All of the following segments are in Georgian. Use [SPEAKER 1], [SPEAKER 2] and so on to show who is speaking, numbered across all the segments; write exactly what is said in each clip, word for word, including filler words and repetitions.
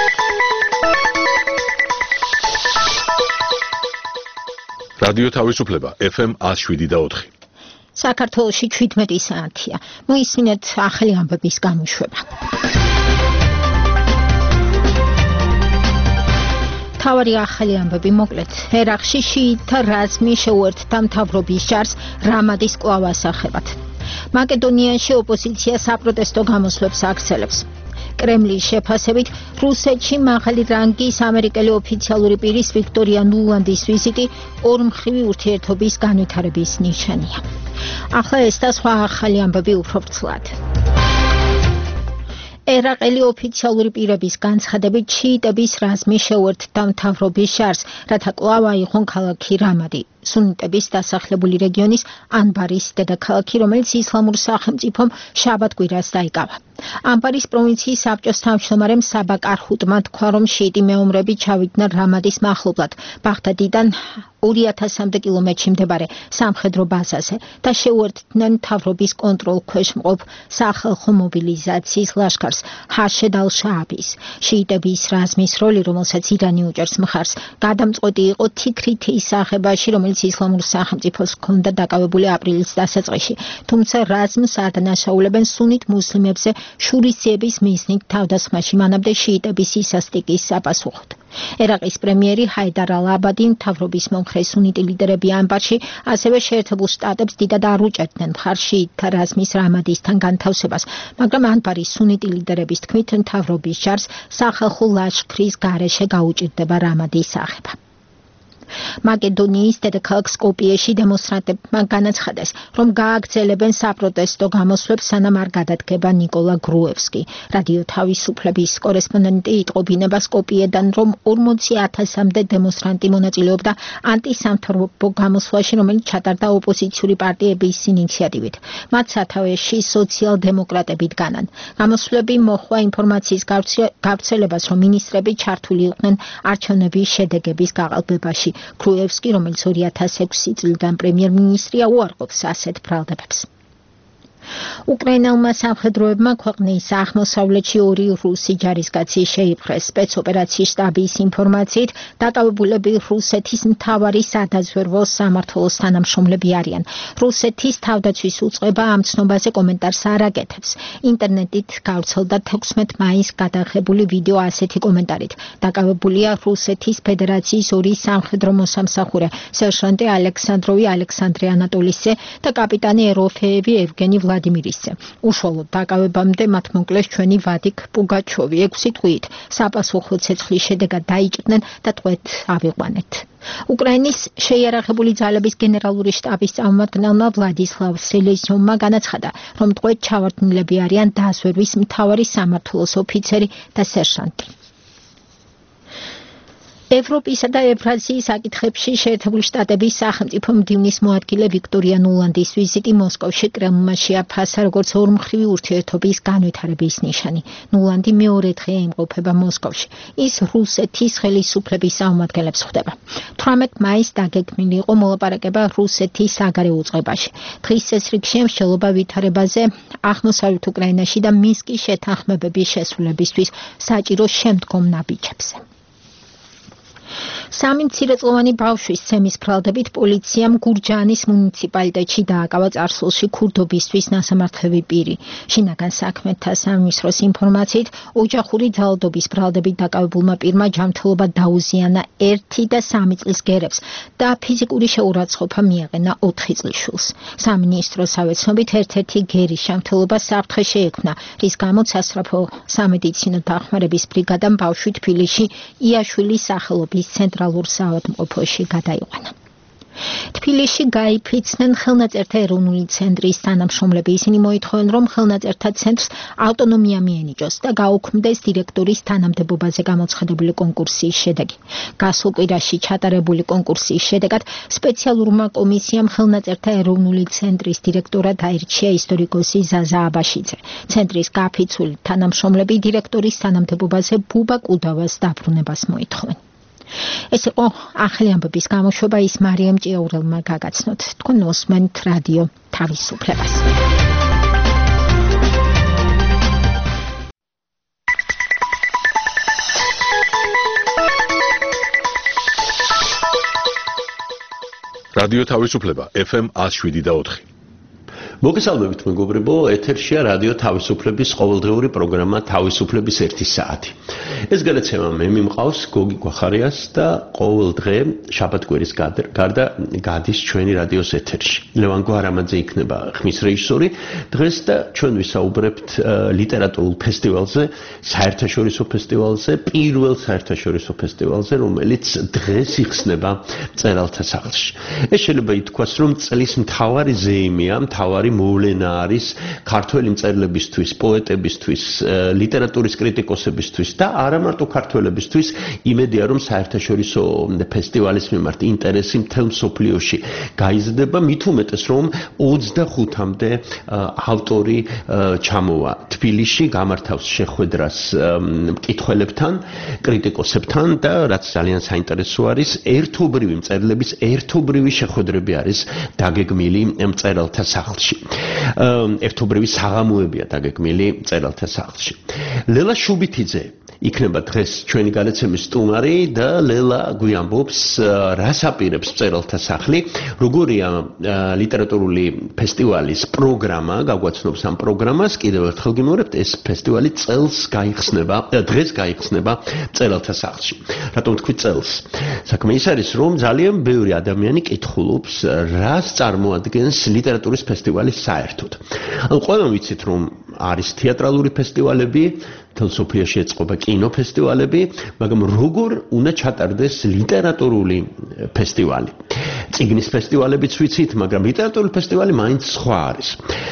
[SPEAKER 1] რადიო თავისუფლება ეფ ემ one oh seven და four.
[SPEAKER 2] საქართველოში seventeen საათია. მოისმინეთ ახალი ამბების გამოშვება. თავარი ახალი ამბები მოკლედ. ერაყში შიიტთა რაზმი შეუერთდა მთავრობის ჯარს რამადის კვლავ ასახებად. მაკედონიაში ოპოზიცია საპროტესტო გამოსვლებს აგრძელებს. კრემლის შეფასებით რუსეთში მაღალი რანგის ამერიკელი ოფიციალური პირის ვიქტორია ნულანდის ვიზიტი ორმხრივი ურთიერთობის განვითარების ნიშანია. ახლა ეს და სხვა ახალი ამბები უფრო ვრცლად. ერაყელი ოფიციალური პირების განცხადებით შიიტების რაზმი შეუერთდა მთავრობის ჯარს, რათა კვლავ აიღონ ქალაქი რამადი. სუნიტების დასახლებული რეგიონის ანბარის დედაქალაქი, რომელიც ისლამურ სახელმწიფომ შაბათ-კვირას დაიკავა. ანბარის პროვინციის საბჭოს თავმჯდომარემ საბა კარჰუტმა თქვა, რომ შიიტი მეომრები ჩავიდნენ რამადის მახლობლად, ბაღდადიდან two thousand კილომეტრში მდებარე სამხედრო ბაზაზე და შეუერთდნენ მთავრობის კონტროლ ქვეშ მყოფ სახალხო მობილიზაციის ლაშქარს ჰაშედ ალ-შააბის. შიიტების რაზმის როლი, რომელსაც ირანი უჭერს მხარს, გადამწყვეტი იყო თიქრითი ისახებაში, რომელიც ისლამურ სახელმწიფოს ჰქონდა დაკავებული აპრილის დასაწყისში, თუმცა რაზმს ადანაშაულებენ სუნით მუსლიმებზე შურისძიების მიზნით თავდასხმაში, მანამდე შიიტების ისასტიკის საპასუხოდ. ერაყის პრემიერი ჰაიდარ ალ-აბადი მთავრობის მომხრე სუნიტი ლიდერები ანბარში ასევე შეერთებულ შტატებს დიდად არ უჭერდნენ მხარს შიიტთა რაზმის რამადისთან განთავსებას, მაგრამ ანბარის სუნიტი ლიდერების თქმით მთავრობის ჯარს სახალხო ლაშქრის გარეშე გაუჭირდება რამადის აღება. მაკედონიის დედაქალაქ სკოპიეში დემონსტრანტებმა განაცხადეს, რომ გააგრძელებენ საპროტესტო გამოსვლებს, სანამ არ გადადგება ნიკოლა გრუევსკი. რადიო თავისუფლების კორესპონდენტი იტყობინება სკოპიედან, რომ ორმოცი ათასამდე დემონსტრანტი მონაწილეობდა ანტისამთავრობო გამოსვლაში, რომელიც ჩატარდა ოპოზიციური პარტიების ინიციატივით. მათ სათავეში სოციალ-დემოკრატები დგანან. გამოსვლები მოჰყვა ინფორმაციის გავრცელებას, რომ მინისტრები ჩართული იყვნენ არჩევნების შედეგების გაყალბებაში. გრუევსკი, რომელიც two thousand six წლიდან პრემიერ-მინისტრია, უარყოფს ასეთ ბრალდებებს. უკრაინელმა სამხედროებმა ქვეყნის აღმოსავლეთში ორი რუსი ჯარისკაცი შეიპყრეს. სპეცოპერაციის შტაბის ინფორმაციით, დაკავებულები რუსეთის მთავარი სადაზვერვო სამმართველოს თანამშრომლები არიან. რუსეთის თავდაცვის უწყება ამ ცნობაზე კომენტარს არ აკეთებს. ინტერნეტით გავრცელდა თექვსმეტ მაისს გადაღებული ვიდეო ასეთი კომენტარით. დაკავებულია რუსეთის ფედერაციის ორი სამხედრო მოსამსახურე, სერჟანტი ალექსანდროვი ალექსანდრე ანატოლისძე და კაპიტანი ეროფეევი ევგენი ვლადიმირისძე. უშუალოდ დაკავებამდე მათ მოკლეს ჩვენი ვადიკ პუგაჩოვი. ექვსი თვით საპასუხო ცეცხლის შედეგად დაიჭრნენ და ტყვედ ავიყვანეთ. უკრაინის შეიარაღებული ძალების გენერალური შტაბის წარმომადგენელმა ვლადისლავ სელეზიოვმა განაცხადა, რომ ტყვედ ჩავარდნილები არიან დაზვერვის მთავარი სამმართველოს ოფიცერი და სერჟანტი. ევროპისა და ევრაზიის საკითხებში შეერთებული შტატების სახელმწიფო მდივნის მოადგილე ვიქტორია ნულანდის ვიზიტი მოსკოვში კრემლმა შეაფასა როგორც ორმხრივი ურთიერთობის განვითარების ნიშანი. ნულანდი მეორე დღე იმყოფება მოსკოვში. ის რუსეთის ხელისუფლების წარმომადგენლებს ხვდება. თვრამეტ მაისს დაგეგმილი იყო მოლაპარაკება რუსეთის საგარეო უწყებაში. დღის წესრიგში მსჯელობა ვითარებაზე აღმოსავლეთ უკრაინაში და მინსკის შეთანხმებების შესრულებისთვის საჭირო შემდგომ ნაბიჯებზე. სამი მცირეწლოვანი ბავშვის ცემის ბრალდებით პოლიციამ გურჯაანის მუნიციპალიტეტში დააკავა წარსულში ქურდობისთვის ნასამართლები პირი. შინაგან საქმეთა სამინისტროს ინფორმაციით, ოჯახური ძალადობის ბრალდებით დაკავებულმა პირმა ჯანმრთელობა დაუზიანა ერთი და სამი წლის გერებს და ფიზიკური შეურაცხყოფა მიაყენა ოთხი წლის შვილს. სამინისტროს ავეცნობით ერთ-ერთი გერის ჯანმრთელობა საფრთხე შეექმნა, რის გამოც სასწრაფო სამედიცინო დახმარების ბრიგადამ ბავშვი თბილისში იაშვილის სახელობის ცენტრალურ საავადმყოფოში გადაიყვანა. თბილისში გაიფიცნენ ხელნაწერთა ეროვნული ცენტრის თანამშრომლები. ისინი მოითხოვენ, რომ ხელნაწერთა ცენტრს ავტონომია მიენიჭოს და გაუქმდეს დირექტორის თანამდებობაზე გამოცხადებული კონკურსის შედეგი. გასულ კვირაში ჩატარებული კონკურსის შედეგად სპეციალურმა კომისიამ ხელნაწერთა ეროვნული ცენტრის დირექტორად აირჩია ისტორიკოსი ზაზა აბაშიძე. ცენტრის გაფიცული თანამშრომლები დირექტორის თანამდებობაზე ბუბა კუდავას დაბრუნებას მოითხოვენ. ეს იყო ახალი ამბების გამოშვება, ის მარიამ ჭიაურელმა გაგაცნოთ. თქვენ უსმენთ რადიო თავისუფლებას.
[SPEAKER 1] რადიო თავისუფლება ეფ ემ one oh seven და four.
[SPEAKER 3] მოგესალმებით მეგობრებო, ეთერშია რადიო თავისუფლების ყოველდღიური პროგრამა თავისუფლების ერთი საათი. ეს გადაცემა მე მიმყავს გოგი გვახარიას და ყოველდღე შაბათ-კვირის გარდა გადის ჩვენი რადიოს ეთერში. ლევან გვარამაძე იქნება ხმის რეჟისორი. დღეს და ჩვენ ვისაუბრებთ ლიტერატურულ ფესტივალზე, საერთაშორისო ფესტივალზე, პირველ საერთაშორისო ფესტივალზე, რომელიც დღეს იხსნება მწერალთა სახლში. ეს შეიძლება ითქვას, რომ წლის მთავარი ზეიმია, მთავარი მოვლენა არის ქართველი მწერლებისთვის, პოეტებისთვის, ლიტერატურის კრიტიკოსებისთვის და არა მარტო ქართველებისთვის, იმედია რომ საერთაშორისო ფესტივალის მიმართ ინტერესი მთელ მსოფლიოში გაიზრდება, მით უმეტეს რომ ოცდახუთამდე ავტორი ჩამოვა თბილისში, გამართავს შეხვედრას მკითხველებთან, კრიტიკოსებთან და რაც ძალიან საინტერესო არის, ერთობრივი მწერლების ერთობრივი შეხვედრები არის დაგეგმილი მწერალთა სახლში. ერთობრივი საღამოებია დაგეგმილი მწერალთა სახლში. ლელა შუბითიძე იქნება დღეს ჩვენი გადაცემის სტუმარი და ლელა გვიამბობს რას აპირებს მწერალთა სახლი, როგორია ლიტერატურული ფესტივალის პროგრამა, გაგვაცნობს ამ პროგრამას, კიდევ ერთხელ გიმეორებთ, ეს ფესტივალი წელს გაიხსნება, დღეს გაიხსნება მწერალთა სახლში. რატომ თქვი წელს? საქმე ის არის, რომ ძალიან ბევრი ადამიანი კითხულობს, რას წარმოადგენს ლიტერატურის ფესტივალი საერთოდ. ანუ ყველამ ვიცით, რომ არის თეატრალური ფესტივალები, მთელ სოფლიოში ეწყობა კინოფესტივალები, მაგრამ როგორ უნდა ჩატარდეს ლიტერატურული ფესტივალი? წიგნის ფესტივალებიც ვიცით, მაგრამ ლიტერატურული ფესტივალი მაინც სხვა არის.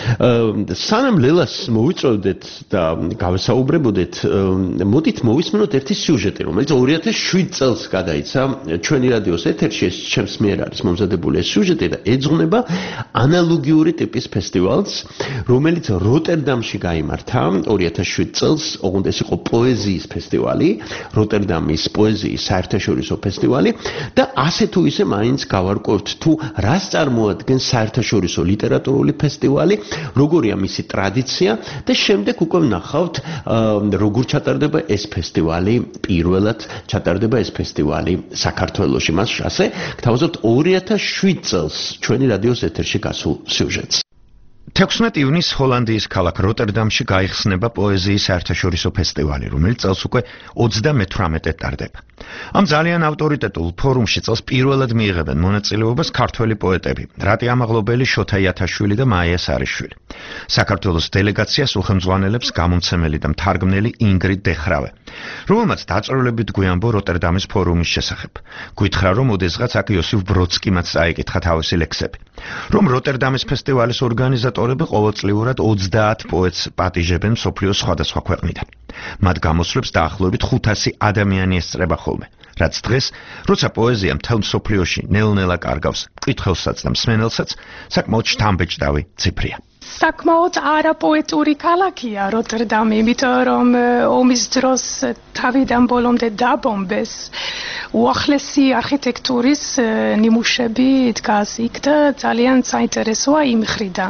[SPEAKER 3] სანამ ლელას მოვიწოდეთ და გავესაუბრებოდეთ, მოდით მოვისმინოთ ერთი სიუჟეტი, რომელიც ორი ათას შვიდ წელს გადაიცა ჩვენი რადიოს ეთერში, ეს ჩემს მიერ არის მომზადებული ეს სიუჟეტი და ეძღვნება ანალოგიური ტიპის ფესტივალს, რომელიც როტერდამში გაიმართა ორი ათას შვიდ წელს. ოღონდ ეს იყო პოეზიის ფესტივალი, როტერდამის პოეზიის საერთაშორისო ფესტივალი და ასე თუ ისე მაინც გავარკვევთ თუ რას წარმოადგენს საერთაშორისო ლიტერატურული ფესტივალი, როგორია მისი ტრადიცია და შემდეგ უკვე ვნახავთ როგორ ჩატარდება ეს ფესტივალი, პირველად ჩატარდება ეს ფესტივალი საქართველოში. მას ასე გთავაზობთ ორი ათას შვიდ წელს ჩვენი რადიოს ეთერში გასულ სიუჟეტს.
[SPEAKER 4] თექვსმეტი ივნისს ჰოლანდიის ქალაქ როტერდამში გაიხსნება პოეზიის საერთაშორისო ფესტივალი, რომელიც წელს უკვე ოცდამეთვრამეტე ტარდება. ამ ძალიან ავტორიტეტულ ფორუმში წელს პირველად მიიღებენ მონაწილეობას ქართველი პოეტები: რატი ამაღლობელი, შოთა იათაშვილი და მაია სარიშვილი. საქართველოს დელეგაციას უხელმძღვანელებს გამომცემელი და მთარგმნელი ინგრიდ დეხრავე, რომელმაც დაწვრილებით გვიამბო როტერდამის ფორუმის შესახებ. გითხრა, რომ ოდესღაც აქ იოსიფ ბროდსკიმაც წაიკითხა თავისი ლექსები, რომ როტერდამის ფესტივალის ორგანიზატორები ყოველწლიურად ოცდაათ პოეტს პატიჟებენ მსოფლიოს სხვადასხვა ქვეყნიდან. მათ გამოსვლებს დაახლოებით ხუთასი ადამიანი ესწრება ხოლმე, რაც დღეს, როცა პოეზია მთელ მსოფლიოში ნელ-ნელა კარგავს მკითხველსაც და მსმენელსაც, საკმაოდ შთამბეჭდავი ციფრია.
[SPEAKER 5] საკმაოდ არაპოეტური ქალაქია როტერდამი, იმიტომ რომ ომის დროს თავიდან ბოლომდე დაბომბეს. უახლესი არქიტექტურის ნიმუშები დგას იქ და ძალიან საინტერესოა იმ მხრიდან.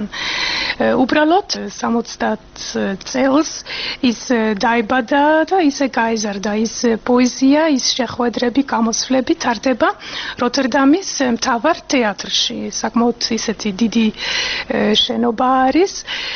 [SPEAKER 5] უბრალოდ სამოცდაათ წელს ის დაიბადა და ისე გაიზარდა. ის პოეზია, ის შეხვედრები, გამოსვლები ტარდება როტერდამის მთავარ თეატრში. საკმაოდ ისეთი დიდი შენობა არის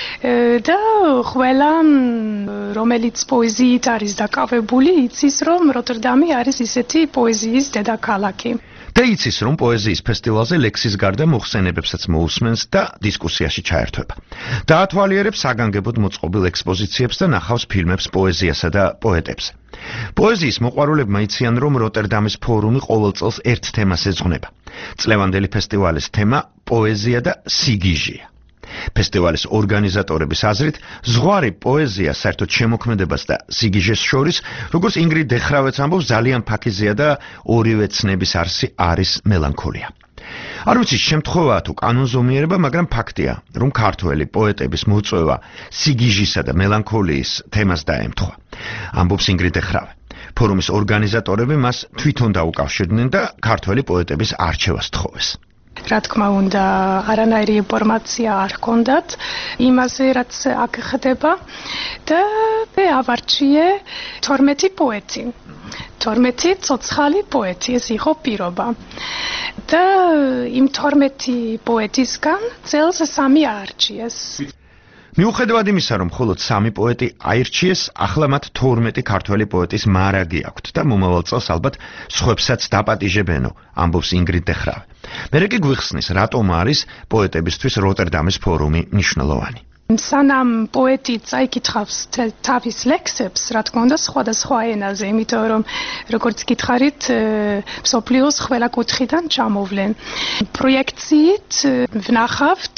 [SPEAKER 5] და ყველა რომელიც პოეზიით არის დაკავებული, იცის რომ როტერდამი არის ისეთი პოეზიის დედაქალაქი.
[SPEAKER 4] და იცის რომ პოეზიის ფესტივალზე ლექსის გარდა მოხსენებებსაც მოусმენს და დისკუსიაში ჩაერთვება. დაათვალიერებს საგანგებოდ მოწყობილ ექსპოზიციებს და ნახავს ფილმებს პოეზიასა და პოეტებზე. პოეზიის მოყვარულებმა იციან რომ როტერდამის ფორუმი ყოველ წელს ერთ თემას ეძღვნება. წლევანდელი ფესტივალის თემა პოეზია და სიგიჟეა. ფესტივალის ორგანიზატორების აზრით, ზღვარი პოეზია საერთოდ შემოქმედებას და სიგიჟეს შორის, როგორც ინგრიდ დეხრავეც ამბობს, ძალიან ფაქიზია და ორივე ცნების არსი არის მელანქოლია. არ ვიცი შემთხვევაა თუ კანონზომიერება, მაგრამ ფაქტია, რომ ქართველი პოეტების მოწვევა სიგიჟისა და მელანქოლიის თემას დაემთხვა. ამბობს ინგრიდ დეხრავე. ფორუმის ორგანიზატორები მას თვითონ დაუკავშირდნენ და ქართველი პოეტების არჩევას თხოვეს.
[SPEAKER 5] რა თქმა უნდა, არანაირი ინფორმაცია არ ჰქონდათ იმაზე, რაც აქ ხდება და მე ავარჩიე თორმეტი პოეტი. თორმეტი ცოცხალი პოეტი, ეს იყო პირობა. და იმ თორმეტი პოეტისგან წელს სამი აარჩიეს.
[SPEAKER 4] მიუხედავად იმისა, რომ მხოლოდ სამი პოეტი აირჩიეს, ახლა მათ თორმეტი ქართველი პოეტის მარაგი აქვთ და მომავალ წელს ალბათ სხვებსაც დაპატიჟებენო, ამბობს ინგრიდ დეხრავე. მერე კი გვიხსნის, რატომ არის პოეტებისთვის როტერდამის ფორუმი მნიშვნელოვანი.
[SPEAKER 5] სანამ პოეტი წაიკითხავს თავის ლექსებს, რა თქმა უნდა, სხვადასხვა ენაზე, იმიტომ რომ როგორც გითხარით, მსოფლიოს ყველა კუთხიდან ჩამოვლენ. პროექციით ვნახავთ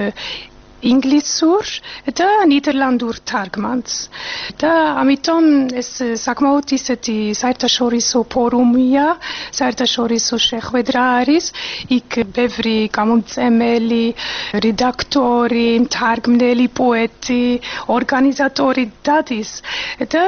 [SPEAKER 5] ინგლისურ და ნიდერლანდურ თარგმანს. და ამიტომ ეს საკმაოდ ისეთი საერთაშორისო ფორუმია, საერთაშორისო შეხვედრა არის, იქ ბევრი გამომცემელი, რედაქტორი, მთარგმნელი, პოეტი, ორგანიზატორი დადის და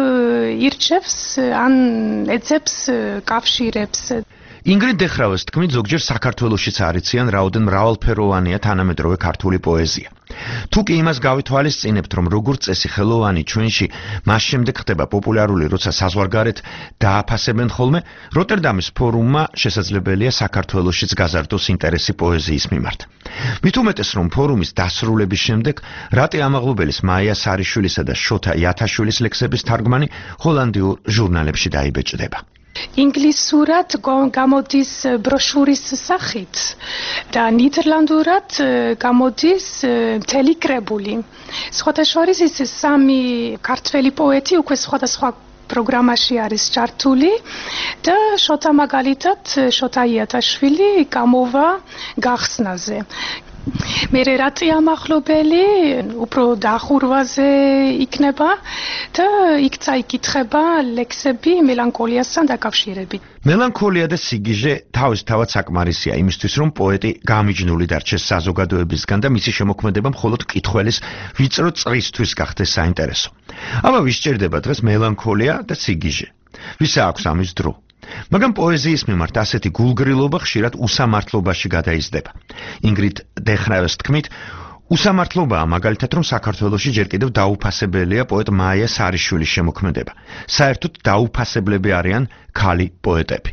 [SPEAKER 5] ირჩევს ან ეძებს კავშირებს.
[SPEAKER 4] ინგრიდ დეხრავეს თქმით, ზოგჯერ საქართველოშიც არიციან, რაოდენ მრავალფეროვანია თანამედროვე ქართული პოეზია. თუ კი იმას გავითვალისწინებთ, რომ როგორც წესი ხელოვანი ჩვენში მას შემდეგ ხდება პოპულარული, როცა საზღვარგარეთ დააფასებენ ხოლმე, როტერდამის ფორუმმა შესაძლებელია საქართველოშიც გაზარდოს ინტერესი პოეზიის მიმართ. მით უმეტეს, რომ ფორუმის დასრულების შემდეგ რატე ამაღლობელის, მაია სარიშვილისა და შოთა იათაშვილის ლექსების თარგმანი ჰოლანდიურ ჟურნალებში დაიბეჭდება.
[SPEAKER 5] ინგლისურად გამოდის ბროშურის სახით და ნიდერლანდურად გამოდის მთელი კრებული. სხვათა შორის ის სამი ქართველი პოეტი უკვე სხვადასხვა პროგრამაში არის ჩართული და შოთა მაგალითად შოთა იათაშვილი გამოვა გახსნაზე. მერე რატი ამახლობელი უფრო დახურვაზე იქნება და იქ წაიკითხება ლექსები მელანქოლიასთან დაკავშირებით.
[SPEAKER 4] მელანქოლია და სიგიჟე თავისთავად საკმარისია იმისთვის, რომ პოეტი გამიჯნული დარჩეს საზოგადოებისგან და მისი შემოქმედება მხოლოდ მკითხველის ვიწრო წრისთვის გახდეს საინტერესო. აბა ვის სჭირდება დღეს მელანქოლია და სიგიჟე? ვისა აქვს ამის დრო? მაგრამ პოეზიის მიმართ ასეთი გულგრილობა ხშირად უსამართლობაში გადაიზრდება. ინგრიდ დეხრავეს თქმით, უსამართლობაა მაგალითად, რომ საქართველოში ჯერ კიდევ დაუფასებელია პოეტ მაია სარიშვილის შემოქმედება. საერთოდ დაუფასებლები არიან ქალი პოეტები.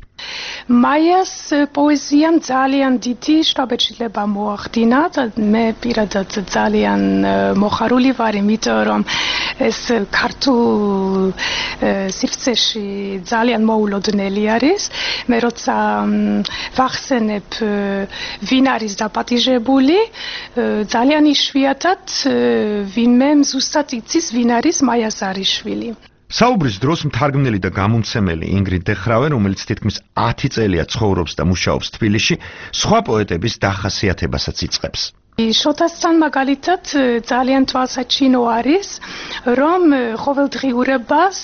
[SPEAKER 5] მაიას პოეზიამ ძალიან დიდი შთაბეჭდილება მოახდინა და მე პირადად ძალიან მოხარული ვარ, იმიტომ რომ ეს ქართულ სივრცეში ძალიან მოულოდნელი არის. მე როცა ვახსენებ ვინ არის დაპატიჟებული, ძალიან იშვიათად ვინმე ზუსტად იცის ვინ არის მაია სარიშვილი.
[SPEAKER 4] საუბრის დროს მთარგმნელი და გამომცემელი ინგრიდ დეხრავე, რომელიც თითქმის ათი წელია ცხოვრობს და მუშაობს თბილისში, სხვა პოეტების დახასიათებასაც იწყებს.
[SPEAKER 5] შოთასთან მაგალითად ძალიან თვალსაჩინო არის, რომ ყოველდღიურებას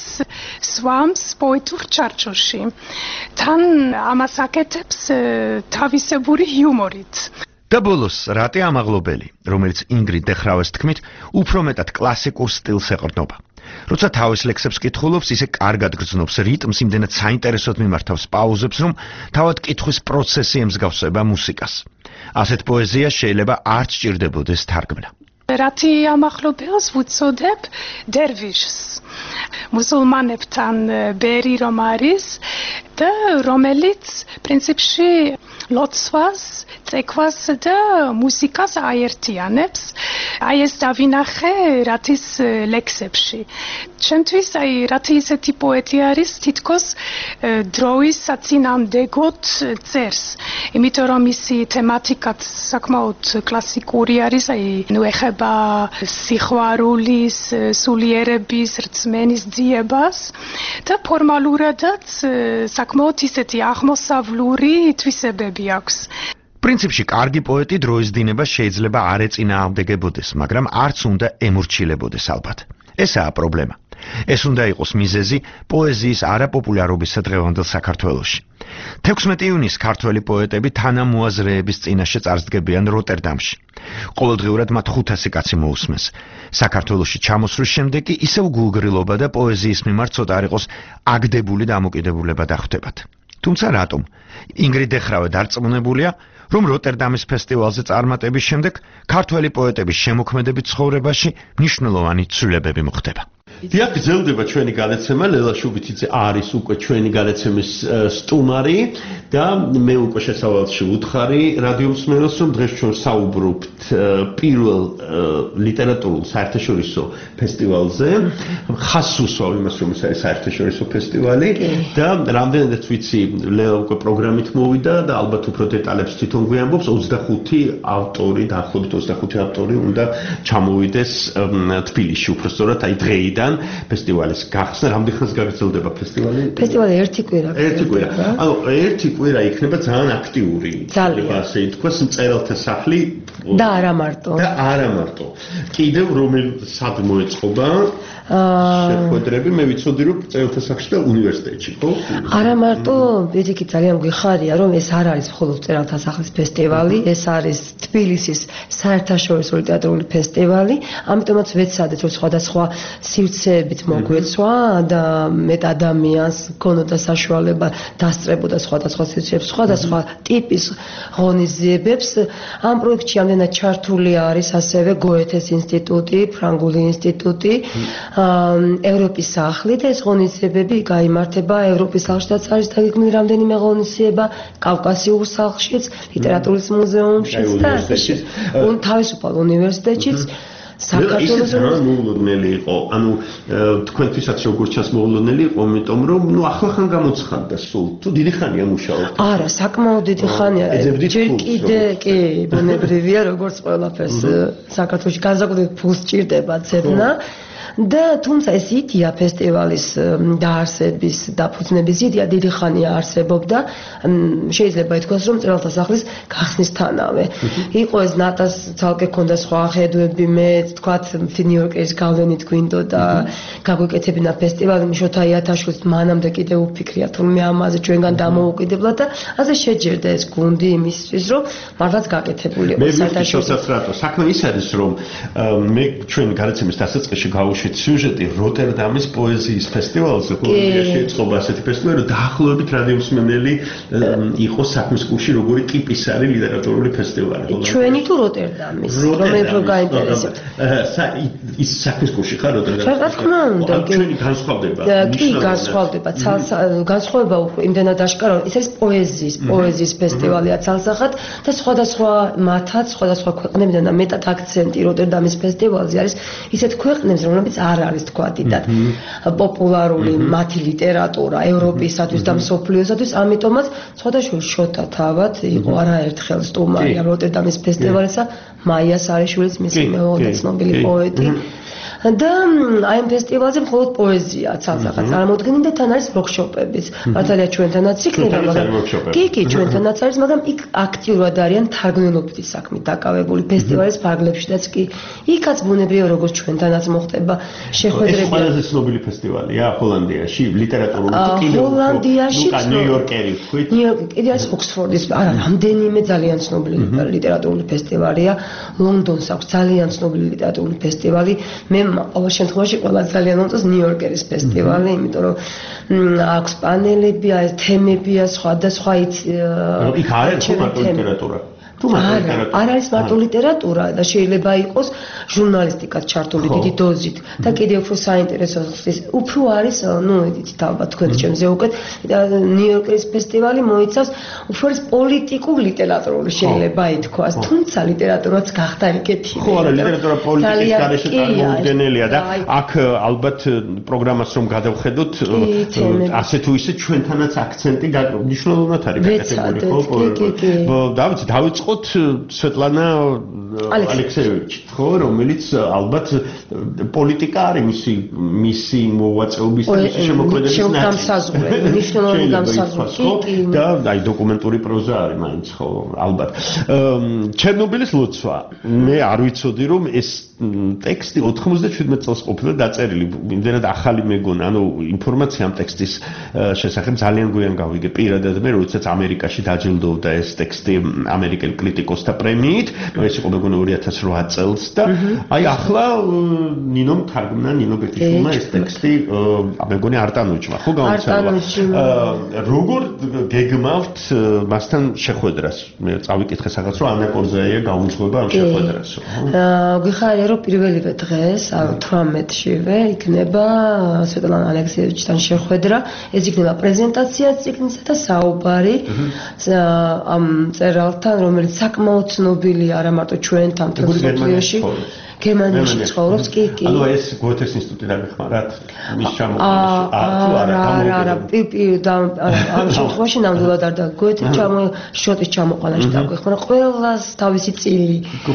[SPEAKER 5] სვამს პოეტურ ჩარჩოში. თან ამას აკეთებს თავისებური იუმორით.
[SPEAKER 4] და ბოლოს რატე ამაღლობელი, რომელიც ინგრიდ დეხრავეს თქმით, უფრო მეტად კლასიკურ სტილს ეყრდნობა. როცა თავის ლექსებს კითხულობს, ისე კარგად გრძნობს რიტმს, იმდენად საინტერესოდ მიმართავს პაუზებს, რომ თავად კითხვის პროცესი ემსგავსება მუსიკას. ასეთ პოეზიას შეიძლება არ სჭირდებოდეს თარგმნა.
[SPEAKER 5] რატი ამახლობელს ვუწოდებ დერვიშს. მუსულმანებთან ბერი რომ არის და რომელიც პრინციპში ლოცვას, წექვას და მუსიკას აერთიანებს. აი ეს დავინახე რათის ლექსებში. ჩემთვის აი რათი ისეთი პოეტი არის, თითქოს დროის საწინააღმდეგოდ წერს. იმიტომ რომ მისი თემატიკაც საკმაოდ კლასიკური არის, აი ნუ ეხება სიყვარულის, სულიერების, რწმენის ძიებას და ფორმალურადაც საკმაოდ ისეთი აღმოსავლური თვისებები აქვს.
[SPEAKER 4] პრინციპში კარგი პოეტი დროის დინებას შეიძლება არ ეწინააღმდეგებოდეს, მაგრამ არც უნდა ემორჩილებოდეს ალბათ. ესაა პრობლემა. ეს უნდა იყოს მიზეზი პოეზიის არაპოპულარობისა დღევანდელ საქართველოში. თექვსმეტი ივნისს ქართველი პოეტები თანამოაზრეების წინაშე წარსდგებიან როტერდამში. ყოველდღიურად მათ ხუთასი კაცი მოусმენს. საქართველოში ჩამოსვლის შემდეგ კი ისევ გულგრილობა და პოეზიის მიმართ ცოტა არ იყოს აგდებული დამოკიდებულება დახვდებათ. თუმცა რატომ? ინგრიდ დეხრავე დარწმუნებულია, რომ როტერდამის ფესტივალზე წარმატების შემდეგ ქართველი პოეტების შემოქმედებით ცხოვრებაში მნიშვნელოვანი ცვლილებები მოხდება.
[SPEAKER 3] დიახ, გრძელდება ჩვენი გადაცემა. ლელა შუბიძე არის უკვე ჩვენი გადაცემის სტუმარი და მე უკვე შესავალში ვუთხარი რადიო მსმენელს, რომ დღეს ჩვენ საუბრობთ პირველ ლიტერატურულ საერთაშორისო ფესტივალზე. ხაზს უსვავ იმას, რომ ეს არის საერთაშორისო ფესტივალი და რამდენადაც ვიცი, ლელა უკვე პროგრამით მოვიდა და ალბათ უფრო დეტალებს თვითონ გვიამბობს. ოცდახუთი ავტორი, დაახლოებით ოცდახუთი ავტორი უნდა ჩამოვიდეს თბილისში, უბრალოდ აი დღეიდან ფესტივალის გახსნა. რამდენი ხანს გაგრძელდება ფესტივალი?
[SPEAKER 6] ფესტივალი ერთი კვირა.
[SPEAKER 3] ერთი კვირა. ანუ ერთი კვირა იქნება ძალიან აქტიური.
[SPEAKER 6] ძალიან.
[SPEAKER 3] ასე ითქვას, მწერალთა სახლი
[SPEAKER 6] და არა მარტო.
[SPEAKER 3] და არა მარტო. კიდევ რომელ სად მოეწყობა? შეხვედრები, მე ვიცოდი, რომ მწერალთა სახლში და უნივერსიტეტში, ხო?
[SPEAKER 6] არა მარტო, ვიდიქი ძალიან გვიხარია, რომ ეს არ არის მხოლოდ მწერალთა სახლის ფესტივალი, ეს არის თბილისის საერთაშორისო ლიტერატურული ფესტივალი. ამიტომაც ვეცადეთ, რომ სხვადასხვა სივრცეებით მოგვეცვა და მეტ ადამიანს გქონოდა საშუალება დასწრებოდა სხვადასხვა სივრცეებს, სხვადასხვა ტიპის ღონისძიებებს. ამ პროექტში ამდენად ჩართული არის ასევე გოეთეს ინსტიტუტი, ფრანგული ინსტიტუტი, ევროპის სახლი და ეს ღონისძიებები გაიმართება ევროპის სახლშიც არის დაგეგმილი რამდენიმე ღონისძიება, კავკასიურ სახლშიც, ლიტერატურის მუზეუმშიც და ასე თავისუფალ უნივერსიტეტშიც.
[SPEAKER 3] საქართველოს მოულოდნელი იყო, ანუ თქვენთვისაც როგორც ჩანს მოულოდნელი იყო, იმიტომ რომ ნუ ახლახან გამოცხადდა სულ. თუ დიდი ხანია მუშაობთ?
[SPEAKER 6] არა, საკმაოდ დიდი ხანია. ჯერ კიდე კი, ბუნებრივია, როგორც ყველაფერს საქართველოში განსაკუთრებით ფულს ჭირდება ძებნა. და თუმცა ეს იდეა ფესტივალის დაარსების, დაფუძნების იდეა დიდი ხანია არსებობდა. შეიძლება ითქვას, რომ მწერალთა სახლის გახსნისთანავე. იყო ეს ნატას ცალკე ქონდა სხვა ხედვები, მე თქვათ ნიუ-იორკერის გავლენით გვინდოდა გაგვეკეთებინა ფესტივალი, შოთა იათაშვილს მანამდე კიდე უფიქრიათ, რომ მე ამაზე ჩვენგან დამოუკიდებლად და ასე შეჯერდა ეს გუნდი იმისთვის, რომ მართლაც გაკეთებული იყო
[SPEAKER 3] საერთაშორისო. საქმე ის არის, რომ მე ჩვენ გადაცემის დასაწყისში გავუშვით სიუჟეტი როტერდამის პოეზიის ფესტივალზე, ჰოლანდიაში ეწყობა ასეთი ფესტივალი, რომ დაახლოებით რადიო მსმენელი იყო საქმის კურსში, როგორი ტიპის არის ლიტერატურული ფესტივალი.
[SPEAKER 6] ჩვენი თუ როტერდამის, რომელიც რო გაინტერესებთ.
[SPEAKER 3] ის საქმის კურსში ხარ როტერდამში?
[SPEAKER 6] რა თქმა უნდა,
[SPEAKER 3] ჩვენი განსხვავდება.
[SPEAKER 6] კი, განსხვავდება. განსხვავება უკვე იმდენად აშკარაა, ის არის პოეზიის, პოეზიის ფესტივალია ცალსახად და სხვადასხვა მათაც, სხვადასხვა ქვეყნებიდან და მეტად აქცენტი როტერდამის ფესტივალზე არის ისეთ ქვეყნებს, რომლებიც არ არის თქვა დიდად პოპულარული მათი ლიტერატურა ევროპისათვის და მსოფლიოსათვის, ამიტომაც სხვადასხვა შოთა თავად იყო არაერთხელ სტუმარი როტერდამის ფესტივალისა, მაია სარიშვილის მისი მეუღლე ცნობილი პოეტი. და აი ამ ფესტივალზე მხოლოდ პოეზია ცალსახად წარმოდგენილი და თან არის ვორქშოპებიც. მართალია ჩვენთანაც იქნება, მაგრამ კი, კი, ჩვენთანაც არის, მაგრამ იქ აქტიურად არიან თარგმნელობითი საქმით დაკავებული ფესტივალის ფარგლებშიც კი. იქაც ბუნებრივია, როგორც ჩვენთანაც მოხდება შეხვედრები.
[SPEAKER 3] ეს ყველაზე ცნობილი ფესტივალია ჰოლანდიაში, ლიტერატურული კიდევ
[SPEAKER 6] ჰოლანდიაში,
[SPEAKER 3] ნიუ-იორკერი ვთქვით.
[SPEAKER 6] ნიუ-იორკი კიდე არის ოქსფორდის, არა, რამდენიმე ძალიან ცნობილი ლიტერატურული ფესტივალია. ლონდონს აქვს ძალიან ცნობილი ლიტერატურული ფესტივალი. მე ყოველ შემთხვევაში ყველა ძალიან მომწონს ნიუ-იორკერის ფესტივალი, იმიტომ რომ აქვს პანელებია, თემებია, სხვადასხვა იცი.
[SPEAKER 3] იქ არის მარტო ლიტერატურა.
[SPEAKER 6] არა, არ არის მარტო ლიტერატურა და შეიძლება იყოს ჟურნალისტიკაც ჩართული დიდი დოზით და კიდევ უფრო საინტერესო უფრო არის, ნუ იცით ალბათ თქვენ ჩემზე უკვე ნიუ-იორკერის ფესტივალი მოიცავს უფრო პოლიტიკურ ლიტერატურული შეიძლება ითქვას, თუმცა ლიტერატურაც გახდა ეგეთი.
[SPEAKER 3] ხო, არა, ლიტერატურა პოლიტიკის გარეშე წარმოუდგენელია და აქ ალბათ პროგრამას რომ გადავხედოთ, ასე თუ ისე ჩვენთანაც აქცენტი მნიშვნელოვნად არის გაკეთებული, ხო? დავიცი, დავიწყო სვეტლანა ალექსეევიჩი, ხო, რომელიც ალბათ პოლიტიკა არის მისი მისი მოვაწეობის და მისი შემოქმედების
[SPEAKER 6] განსაზღვრე, მნიშვნელოვანი განსაზღვრე
[SPEAKER 3] და აი დოკუმენტური პროზა არის მაინც, ხო, ალბათ. ჩერნობილის ლოცვა, მე არ ვიცოდი, რომ ეს ტექსტი ოთხმოცდაშვიდმეტ წელს ყოფილა დაწერილი, იმდენად ახალი მეგონა, ანუ ინფორმაცია ამ ტექსტის შესახებ ძალიან გვიან გავიგე. პირადად მე როდესაც ამერიკაში დაჯილდოვდა ეს ტექსტი ამერიკელ კრიტიკოსთა პრემიით, ეს იყო მეგონა ორი ათას რვა წელს და აი ახლა ნინომ თარგმნა ნინო ბეკიშვილმა ეს ტექსტი მეგონი არტანუჩმა ხო გამოცემა როგორ გეგმავთ მასთან შეხვედრას მე წავიკითხე რაღაც რომ ანა კორზაია გაუძღვება ამ შეხვედრას
[SPEAKER 6] გიხარია რომ პირველივე დღეს თვრამეტშივე იქნება სვეტლანა ალექსიევიჩთან შეხვედრა ეს იქნება პრეზენტაცია წიგნისა და საუბარი ამ წერალთან რომელიც საკმაოდ ცნობილია არა მარტო ჩვენთან მთელ მსოფლიოში გერმანიაში ცხოვრობს კი კი
[SPEAKER 3] ანუ ეს გოეთეს ინსტიტუტი დამეხმარათ მის ჩამოყალიბებაში თუ არა
[SPEAKER 6] არა არა პირ და ამ შემთხვევაში ნამდვილად არ და გოეთეს ჩამო შოტის ჩამოყალიბებაში დაგვეხმარა ყველას თავისი წილი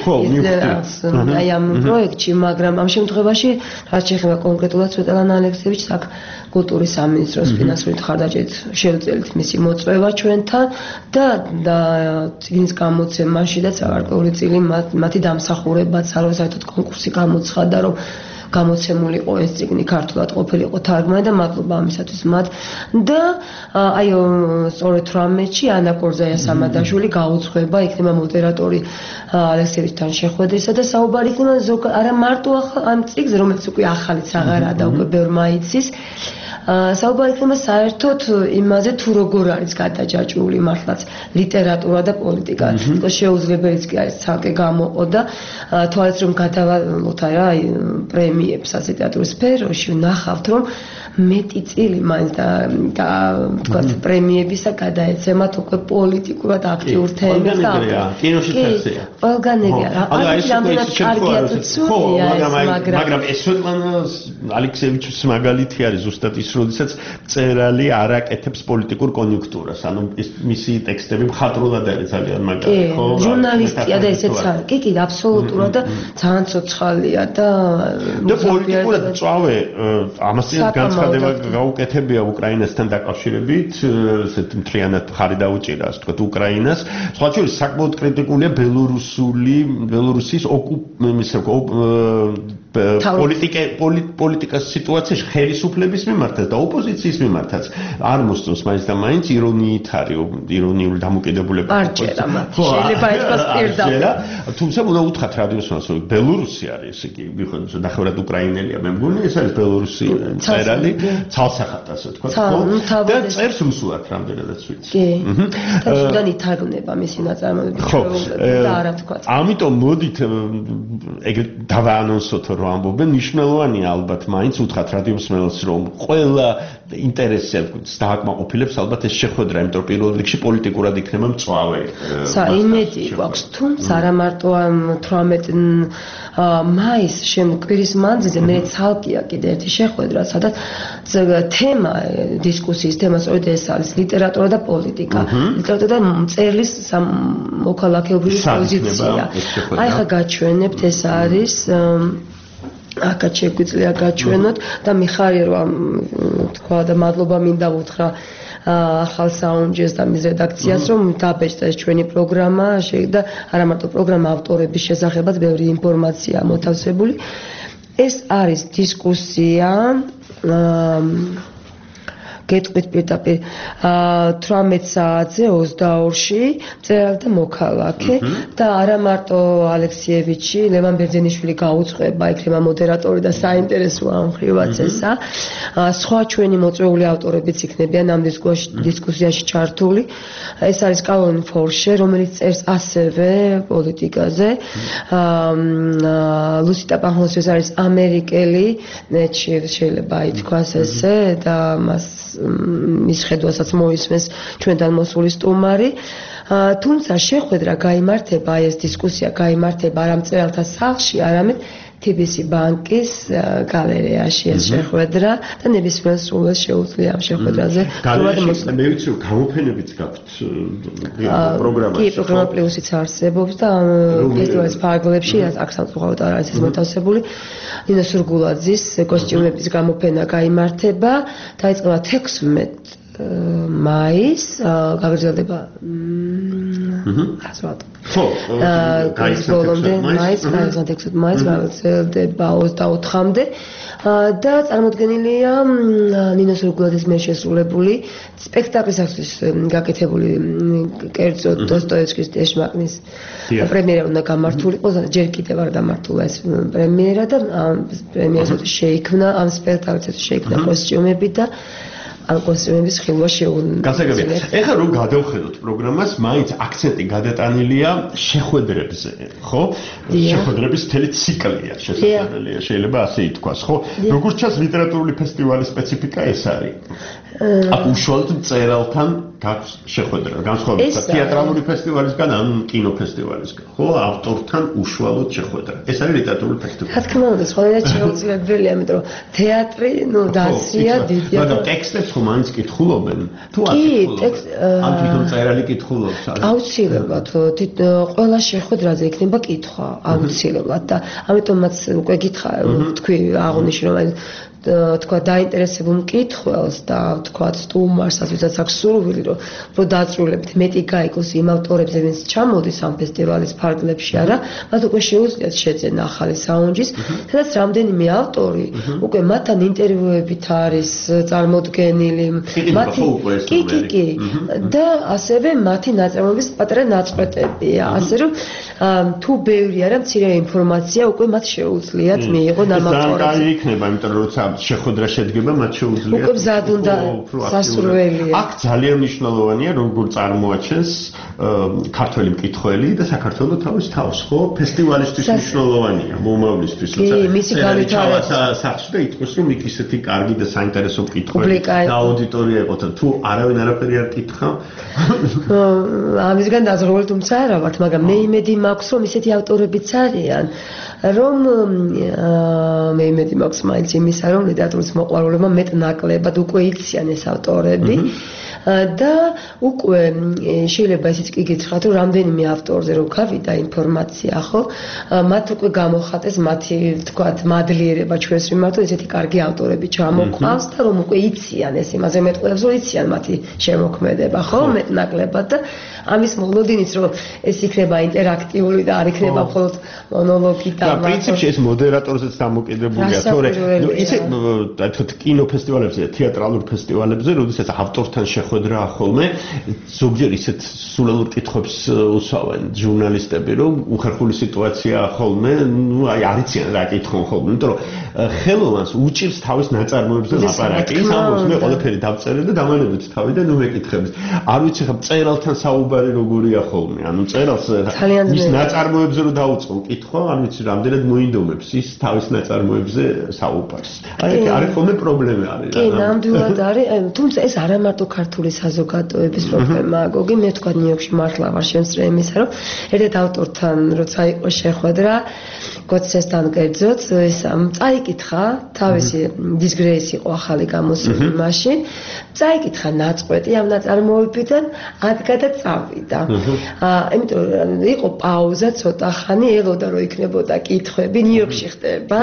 [SPEAKER 6] აი ამ პროექტში მაგრამ ამ შემთხვევაში რაც შეეხება კონკრეტულად სვეტლანა ალექსიევიჩს აქ კულტურის სამინისტროს ფინანსური ხარდაჭერით შევწელით მისი მოწვევა ჩვენთან და და წიგნის გამოცემაშიდაც აღარკვეული წილი მათი დამსახურებაც არა საერთოდ კონკურსი გამოცხადა რომ გამოცემული იყო ეს წიგნი ქართულად ყოფილიყო თარგმანი და მადლობა ამისათვის მათ და აი სწორედ თვრამეტში ანა კორზაია სამადაშვილი გაუძღვება იქნება მოდერატორი ალექსიევიჩთან შეხვედრისა და საუბარი იქნება არა მარტო ამ წიგნზე რომელიც უკვე ახალიც აღარაა და უკვე ბევრმა იცის საუბარი იქნება საერთოდ იმაზე თუ როგორ არის გადაჯაჭვული მართლაც ლიტერატურა და პოლიტიკა. თქო შეუძლებელიც კი არის ცალკე გამოყო და თვალს რომ გადავალოთ რა პრემიებსაც ლიტერატურის სფეროში ნახავთ რომ მეტი წილი მაინც და თქვა პრემიებისა გადაეცემათ უკვე პოლიტიკურად აქტიურ თემებს და
[SPEAKER 3] კინოში წესია.
[SPEAKER 6] ყველგან ეგია რა.
[SPEAKER 3] აი ეს კარგია თუ ცუდია მაგრამ მაგრამ ეს სვეტლანა ალექსიევიჩის მაგალითი არის ზუსტად ის როდესაც წერალი არ აკეთებს პოლიტიკურ კონიუნქტურას. ანუ მისი ტექსტები მხატვრულად არის ძალიან მაგარი, ხო?
[SPEAKER 6] ჟურნალისტია და ესეც არის. კი, კი, აბსოლუტურად და ძალიან ცოცხალია და
[SPEAKER 3] და პოლიტიკურად წავე ამასთან განცხადება გაუკეთებია უკრაინასთან დაკავშირებით, ესეთ მთლიანად ხარი დაუჭირა, ასე ვთქვათ, უკრაინას. სხვა შორის საკმაოდ კრიტიკულია ბელორუსული, ბელორუსის პოლიტიკა პოლიტიკას სიტუაციაში ხელისუფლების მიმართაც და ოპოზიციის მიმართაც არ მოსწონს მაინც და მაინც ირონიით არის ირონიული დამოკიდებულება
[SPEAKER 6] არჩერა შეიძლება ეთქვას პირდაპირ
[SPEAKER 3] თუმცა უნდა უთხრათ რადიოსმას რომ ბელორუსი არის ესე იგი მიხედავთ რომ ნახევრად უკრაინელია მე მგონი ეს არის ბელორუსი წერალი ცალსახად ასე ვთქვათ ხო და წერს რუსულად რამდენადაც ვიცი
[SPEAKER 6] კი და სუდანი თარგმნება მისი ნაწარმოებები და არა ვთქვათ
[SPEAKER 3] ამიტომ მოდით ეგ დავაანონსოთ რომ ამბობენ მნიშვნელოვანია ალბათ მაინც უთხრათ რადიოსმელს რომ ყველა ინტერესებს დააკმაყოფილებს ალბათ ეს შეხვედრა, იმიტომ რომ პირველ რიგში პოლიტიკურად იქნება მწვავე.
[SPEAKER 6] საიმედი გვაქვს, თუმცა არა მარტო ამ თვრამეტ მაისს შემკვირის მანძილზე მე ცალკეა კიდე ერთი შეხვედრა, სადაც თემა დისკუსიის თემა სწორედ ეს არის ლიტერატურა და პოლიტიკა. ლიტერატურა და მწერლის მოქალაქეობრივი პოზიცია. აი ხა გაჩვენებთ ეს არის აკაც შეგვიძლია გაჩვენოთ და მიხარია რომ თქვა და მადლობა მინდა ვუთხრა ახალ საუნჯეს და მის რედაქციას რომ დაბეჭდა ეს ჩვენი პროგრამა და არა მარტო პროგრამა ავტორების შესახებაც ბევრი ინფორმაცია მოთავსებული ეს არის დისკუსია გეტყვით პირდაპირ თვრამეტ საათზე ოცდაორში წერალი და მოქალაქე და არა მარტო ალექსიევიჩი ლევან ბერძენიშვილი გაუძღვება იქნება მოდერატორი და საინტერესოა ამ ხრივაც ესა სხვა ჩვენი მოწვეული ავტორებიც იქნებიან ამ დისკუსიაში ჩართული ეს არის კალონ ფორშე რომელიც წერს ასევე პოლიტიკაზე ლუსიტა პანჰოსი ეს არის ამერიკელი შეიძლება ითქვას ესე და მას მის ხედვასაც მოისმენს ჩვენთან მოსული სტუმარი. თუმცა შეხვედრა გაიმართება, ეს დისკუსია გაიმართება არა მწერალთა სახლში, არამედ თი ბი სი ბანკის გალერეაში ეს შეხვედრა და ნებისმიერ სულს შეუძლია ამ შეხვედრაზე.
[SPEAKER 3] მე ვიცი რომ გამოფენებიც გაქვთ პროგრამაში.
[SPEAKER 6] კი, პროგრამა პლუსიც არსებობს და ფესტივალის ფარგლებში აქ სამწუხაროდ არ არის ეს მოთავსებული. ნინო სურგულაძის კოსტიუმების გამოფენა გაიმართება, დაიწყება თექვსმეტ მაისს, გაგრძელდება ასვათ.
[SPEAKER 3] ხო,
[SPEAKER 6] გაიგრძელდება მაისს, გაიგრძელდება თექვსმეტ მაისს, გაგრძელდება ოცდაოთხამდე. და წარმოდგენილია ნინოს რუგლაძის მიერ შესრულებული სპექტაკლისათვის გაკეთებული კერძო დოსტოევსკის დეშმაკნის პრემიერა უნდა გამართულიყო, ჯერ კიდევ არ გამართულა ეს პრემიერა და პრემიერაზე შეიქმნა ამ სპექტაკლზე შეიქმნა კოსტიუმები და ამ კოსტიუმების ხილვა შეუძლია.
[SPEAKER 3] გასაგებია. ეხლა რომ გადავხედოთ პროგრამას, მაინც აქცენტი გადატანილია შეხვედრებზე, ხო? შეხვედრების მთელი ციკლია შესაძლებელია, შეიძლება ასე ითქვას, ხო? როგორც ჩანს ლიტერატურული ფესტივალის სპეციფიკა ეს არის. აქ უშუალოდ მწერალთან გაქვს შეხვედრა, განსხვავებით თეატრალური ფესტივალისგან ან კინოფესტივალისგან, ხო? ავტორთან უშუალოდ შეხვედრა. ეს არის ლიტერატურული ფესტივალი.
[SPEAKER 6] რა თქმა უნდა, სხვადასხვა შეუძლებელია, იმიტომ რომ თეატრი, ნუ დაცია, დიდია.
[SPEAKER 3] მაგრამ ტექსტებს ხომ მაინც კითხულობენ? თუ არ კითხულობენ? ან თვითონ მწერალი კითხულობს?
[SPEAKER 6] აუცილებლად, ყველა შეხვედრაზე იქნება კითხვა, აუცილებლად და ამიტომაც უკვე გითხრა, თქვი აღნიშნე რომ თქვა დაინტერესებულ მკითხველს და თქვა სტუმარს, ვისაც აქვს სურვილი, რომ უფრო დაწვრილებით მეტი გაიგოს იმ ავტორებზე, ვინც ჩამოდის ამ ფესტივალის ფარგლებში, არა, მათ უკვე შეუძლიათ შეძენა ახალი საუნჯის, სადაც რამდენიმე ავტორი უკვე მათთან ინტერვიუებით არის წარმოდგენილი, მათი კი კი კი და ასევე მათი ნაწარმოების პატარა ნაწყვეტებია, ასე რომ თუ ბევრი არა, მცირე ინფორმაცია უკვე მათ შეუძლიათ მიიღონ ამ ავტორებზე.
[SPEAKER 3] და იქნება, იმიტომ რომ როცა შეხვედრა შედგება, მათ შეუძლიათ
[SPEAKER 6] უკვე მზად უნდა სასურველია.
[SPEAKER 3] აქ ძალიან მნიშვნელოვანია, როგორ წარმოაჩენს ქართველი მკითხველი და საქართველოს თავის თავს, ხო? ფესტივალისთვის მნიშვნელოვანია, მომავლისთვის,
[SPEAKER 6] როცა მისი განვითარება
[SPEAKER 3] სახში და ითქვას, რომ იქ ისეთი კარგი და საინტერესო მკითხველი და აუდიტორია იყო, თუ არავინ არაფერი არ კითხა.
[SPEAKER 6] ამისგან დაზღვეულ თუმცა არა ვართ, მაგრამ მე იმედი მაქვს, რომ ისეთი ავტორებიც არიან, რომ მე იმედი მაქვს მაინც იმისა, რომ ლიტერატურის მოყვარულებმა მეტნაკლებად უკვე იციან ეს ავტორები და უკვე შეიძლება ისიც კი გითხრათ, რომ რამდენიმე ავტორზე რომ გავიდა ინფორმაცია, ხო? მათ უკვე გამოხატეს მათი, თქვათ, მადლიერება ჩვენს მიმართ, ესეთი კარგი ავტორები ჩამოყავს და რომ უკვე იციან ეს იმაზე მეტყველებს, რომ იციან მათი შემოქმედება, ხო? მეტნაკლებად და ამის მოლოდინიც რომ ეს იქნება ინტერაქტიული და არ იქნება მხოლოდ მონოლოგი და
[SPEAKER 3] და პრინციპში ეს მოდერატორზეც დამოკიდებულია, თორე ისე თქო კინოფესტივალებზე, თეატრალურ ფესტივალებზე, როდესაც ავტორთან შეხვედრა ხოლმე ზოგჯერ ისეთ სულელურ კითხვებს უსვამენ ჟურნალისტები, რომ უხერხული სიტუაცია ხოლმე, ნუ აი არიციან რა კითხონ ხოლმე, იმიტომ რომ ხელოვანს უჭირს თავის ნაწარმოებზე ლაპარაკი, ის ამბობს მე ყველაფერი დავწერე და დამანებით თავი და ნუ მეკითხებს. არ ვიცი ხა მწერალთან საუბარი როგორია ხოლმე, ანუ მწერალს ის ნაწარმოებზე რომ დაუწყო კითხვა, არ ვიცი რამდენად მოინდომებს ის თავის ნაწარმოებზე საუბარს. აი ეს არის ხოლმე პრობლემა არის რა.
[SPEAKER 6] კი, ნამდვილად არის, თუმცა ეს არა მარტო ქართული საზოგადოების პრობლემა, გოგი, მე თქვა ნიუ-იორკში მართლა ვარ შემსწრე იმისა, რომ ერთ ავტორთან როცა იყო შეხვედრა, გოცესთან კერძოდ, ეს წაიკითხა, თავისი დისგრეისი იყო ახალი გამოსული მაშინ, წაიკითხა ნაწყვეტი ამ ნაწარმოებიდან, ადგა და წავიდა. აა, იმიტომ რომ იყო პაუზა ცოტა ხანი, ელოდა რომ იქნებოდა კითხვები, ნიუ-იორკში ხდება.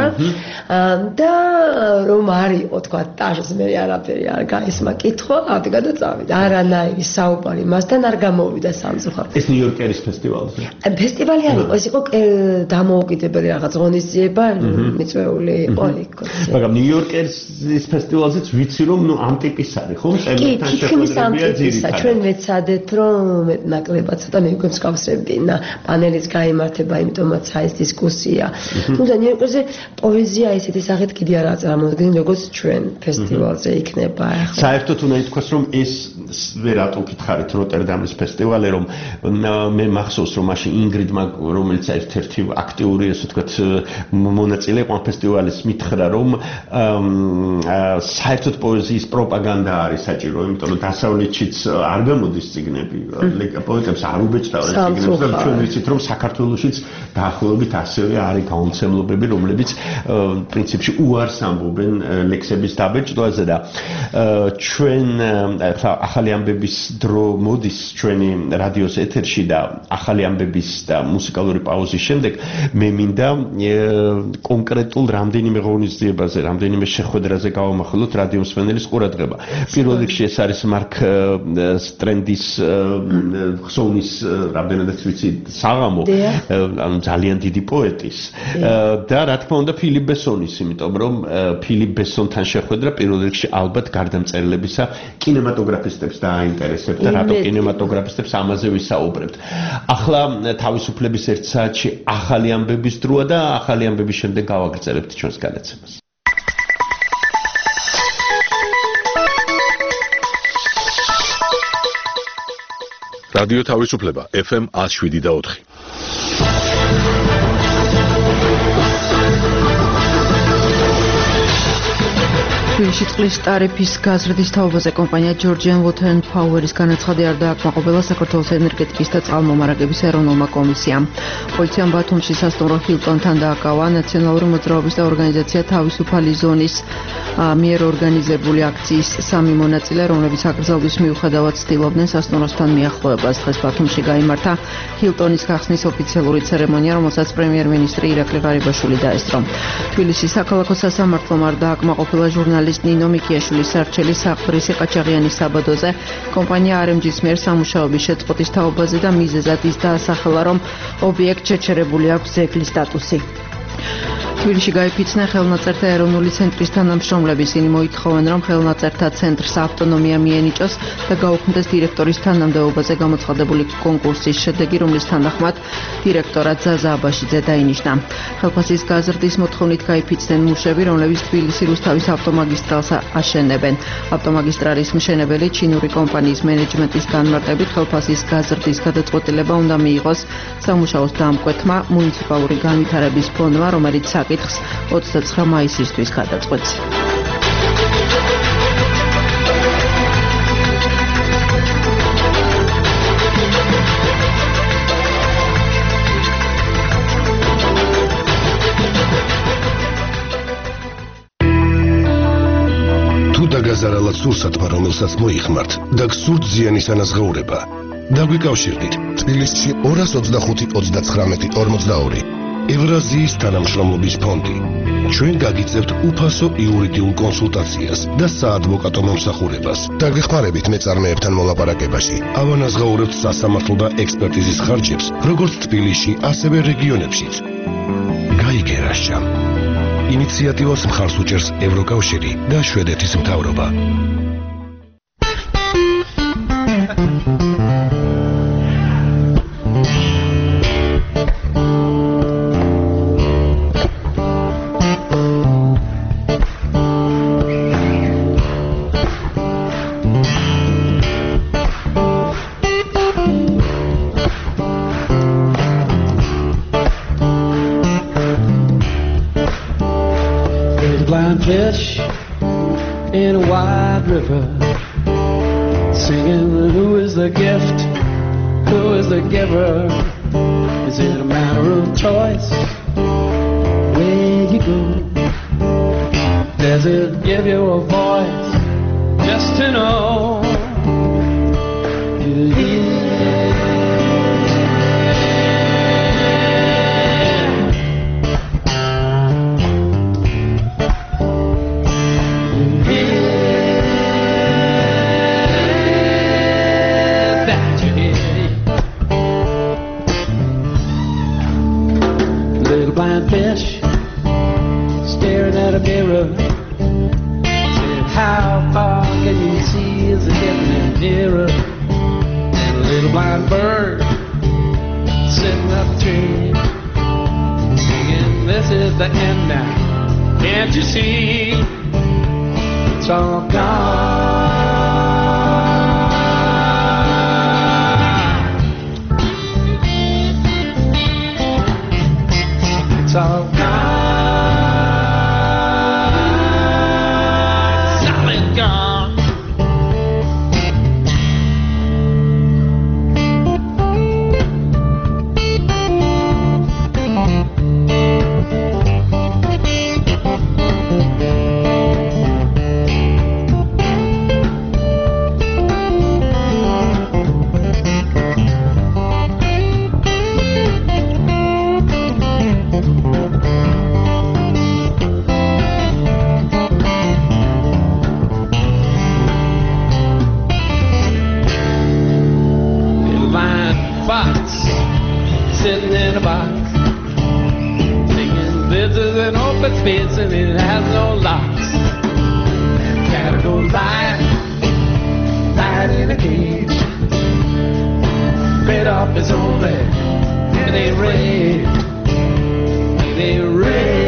[SPEAKER 6] და რომ არ იყო, თქვა, ტაჟს მე არაფერი არ გაისმა კითხვა, ადგა და წავიდა. არანაირი საუბარი მასთან არ გამოვიდა სამწუხაროდ.
[SPEAKER 3] ეს ნიუ-იორკერის ფესტივალზე.
[SPEAKER 6] ფესტივალი არ იყო, ეს იყო დამოუკიდებელი რაღაც ღონისძიება, მიწვეული იყო იქ.
[SPEAKER 3] მაგრამ ნიუ-იორკერის ფესტივალზეც ვიცი რომ ნუ ამ ტიპის არის, ხო?
[SPEAKER 6] კი, თითქმის ამ ტიპისა. ჩვენ მეცადეთ რომ ნაკლებად ცოტა მიგონსკავსებინა პანელის გაიმართება, იმიტომაც ეს დისკუსია. თუმცა ნიუ-იორკზე პოეზია ისეთი სახით კიდე არ წარმოდგენილი, როგორც ჩვენ ფესტივალზე იქნება ახლა.
[SPEAKER 3] საერთოდ უნდა ითქვას, რომ ეს ვერ ატო კითხარით როტერდამის ფესტივალი, რომ მე მახსოვს, რომ მაშინ ინგრიდმა, რომელიც ერთ-ერთი აქტიური, ასე ვთქვათ, მონაწილე იყო ამ ფესტივალის, მითხრა, რომ საერთოდ პოეზიის პროპაგანდა არის საჭირო, იმიტომ რომ დასავლეთშიც არ გამოდის წიგნები, პოეტებს არ უბეჭდავენ წიგნებს და ჩვენ ვიცით, რომ საქართველოშიც დაახლოებით ასევე არის გაუმცემლობები, რომლებიც პრინციპში უარს ამბობენ ლექსების დაბეჭდვაზე და ჩვენ ახალი ამბების დრო მოდის ჩვენი რადიოს ეთერში და ახალი ამბების და მუსიკალური პაუზის შემდეგ მე მინდა კონკრეტულ რამდენიმე ღონისძიებაზე, რამდენიმე შეხვედრაზე გავამახვილოთ რადიო მსმენელის ყურადღება. პირველ რიგში ეს არის მარკ სტრენდის ხსოვნის რამდენადაც ვიცი საღამო, ანუ ძალიან დიდი პოეტის და რა თქმა უნდა ფილიპ ბესონის, იმიტომ რომ ფილიპ ბესონთან შეხვედრა პირველ რიგში ალბათ გარდამწერლებისა კინემატოგრაფისტებს დააინტერესებთ და რატო კინემატოგრაფისტებს ამაზე ვისაუბრებთ. ახლა თავისუფლების ერთ საათში ახალი ამბების დროა და ახალი ამბების შემდეგ გავაგრძელებთ ჩვენს განაცემას.
[SPEAKER 1] რადიო თავისუფლება ეფ ემ one oh seven და four.
[SPEAKER 7] თბილისში წყლის ტარიფის გაზრდის თაობაზე კომპანია Georgian Water and Power-ის განაცხადი არ დააკმაყოფილა საქართველოს ენერგეტიკის და წყალმომარაგების ეროვნულმა კომისიამ. პოლიციამ ბათუმში სასტუმრო ჰილტონთან დააკავა ნაციონალური მოძრაობის და ორგანიზაცია თავისუფალი ზონის მიერ ორგანიზებული აქციის სამი მონაწილე, რომლებიც აკრძალვის მიუხედავად ცდილობდნენ სასტუმროსთან მიახლოებას. დღეს ბათუმში გაიმართა ჰილტონის გახსნის ოფიციალური ცერემონია, რომელსაც პრემიერ-მინისტრი ირაკლი ღარიბაშვილი დაესწრო. თბილისის საქალაქო სასამართლომ არ დააკმაყოფილა ჟურნალისტ ნინო მიქიაშვილის სარჩელი საყდრისი ყაჩაღიანის საბადოზე კომპანია არ ემ ჯის მიერ სამუშაოების შეწყვეტის თაობაზე და მიზეზად ის დაასახელა, რომ ობიექტს შეჩერებული აქვს ძეგლის სტატუსი. თბილისში გაიფიცნა ხელნაწერთა ეროვნული ცენტრის თანამშრომლები. ისინი მოითხოვენ, რომ ხელნაწერთა ცენტრს ავტონომია მიენიჭოს და გაუქმდეს დირექტორის თანამდებობაზე გამოცხადებული კონკურსის შედეგი, რომლის თანახმად დირექტორად ზაზა აბაშიძე დაინიშნა. ხელფასის გაზრდის მოთხოვნით გაიფიცნენ მუშები, რომლებიც თბილისი რუსთავის ავტომაგისტრალს აშენებენ. ავტომაგისტრალის მშენებელი ჩინური კომპანიის მენეჯმენტის განმარტებით ხელფასის გაზრდის გადაწყვეტილება უნდა მიიღოს სამუშაოს დამკვეთმა მუნიციპალური განვითარების ფონდმა, რომელიც საკითხს ოცდაცხრა მაისისთვის გადაწყვეტს.
[SPEAKER 8] თუ დაგაზარალად სურსათმა, რომელსაც მოიხმართ და გსურთ ზიანის ანაზღაურება, დაგვიკავშირდით თბილისში ორას ოცდახუთი ოცდაცხრამეტი ორმოცდაორი. ევრაზიის თანამშრომლობის ფონდი. ჩვენ გაგიწევთ უფასო იურიდიულ კონსულტაციას და საადვოკატო მომსახურებას. დაგვეხმარებით მეწარმეებთან მოლაპარაკებაში. ავანაზღაურებთ სასამართლო და ექსპერტიზის ხარჯებს, როგორც თბილისში, ასევე რეგიონებშიც. გაიგერაშჩამ. ინიციატივას მხარს უჭერს ევროკავშირი და შვედეთის მთავრობა.
[SPEAKER 9] Fish in a wide river, singing, who is the gift, who is the giver? Is it a matter of choice, where you go? Does it give you a voice, just to know you're here? Blind fish staring at a mirror, said, how far can you see? Is it getting nearer? And a little blind bird sitting up a tree, singing, this is the end now, can't you see? It's all gone. It's all gone, solid gone. Sitting in a box, singing, this is an open space and it has no lock. lion, lion in a cage, bit off his own leg, and they raid, they raid.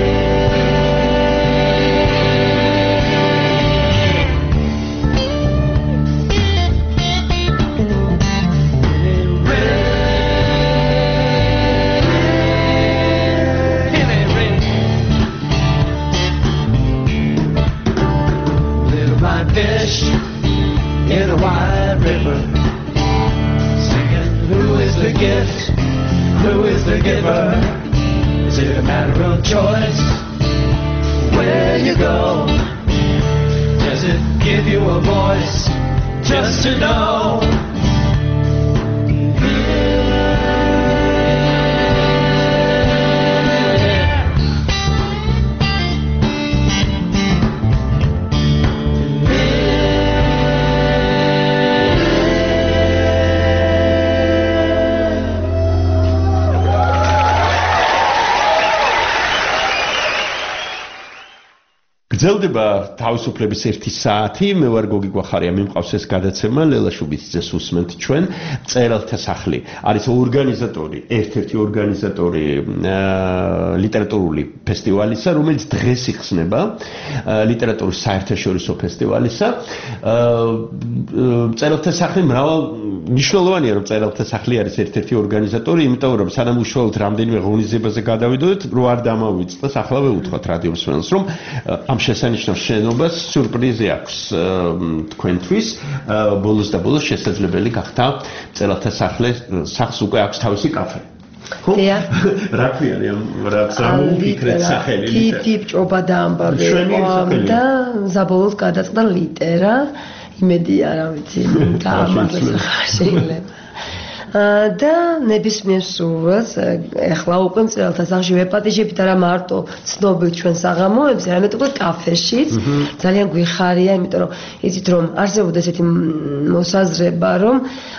[SPEAKER 9] Fish in a wide river, singing, who is the gift, who is the giver? Is it a matter of choice, where you go? Does it give you a voice, just to know? გრძელდება თავისუფლების ერთი საათი, მე ვარ გოგი გვახარია, მიმყავს ეს გადაცემა, ლელა შუბიძეს უსმენთ ჩვენ, მწერალთა სახლი არის ორგანიზატორი, ერთ-ერთი ორგანიზატორი ლიტერატურული ფესტივალისა, რომელიც დღეს იხსნება, ლიტერატურის საერთაშორისო ფესტივალისა. მწერალთა სახლი მრავალ მნიშვნელოვანია, რომ მწერალთა სახლი არის ერთ-ერთი ორგანიზატორი, იმიტომ რომ სანამ უშუალოდ რამდენიმე ღონისძიებაზე გადავიდოდეთ, რო არ დამავიწყდეს, ახლა ვეუთხრათ რადიო მსმენელს, რომ ამ შესანიშნავ შენობას სიურპრიზი აქვს თქვენთვის. ბოლოს და ბოლოს შესაძლებელი გახდა მწერალთა სახლს უკვე აქვს თავისი კაფე. ხო? რა ქვია ამ რაც ამოფიქრეთ სახელი?
[SPEAKER 6] დიდი ჭობა და ამბავი და საბოლოოდ გადაწყდა ლიტერა. იმედია, რა ვიცი, დაამარცხეს შეიძლება. და ნებისმიერ სურვილს ეხლა უკვე მწერალთა სახლში ვეპატიჟებით არა მარტო ცნობილ ჩვენ საღამოებზე, არამედ უკვე კაფეშიც. ძალიან გვიხარია, იმიტომ რომ იცით რომ არსებობდა ესეთი მოსაზრება, რომ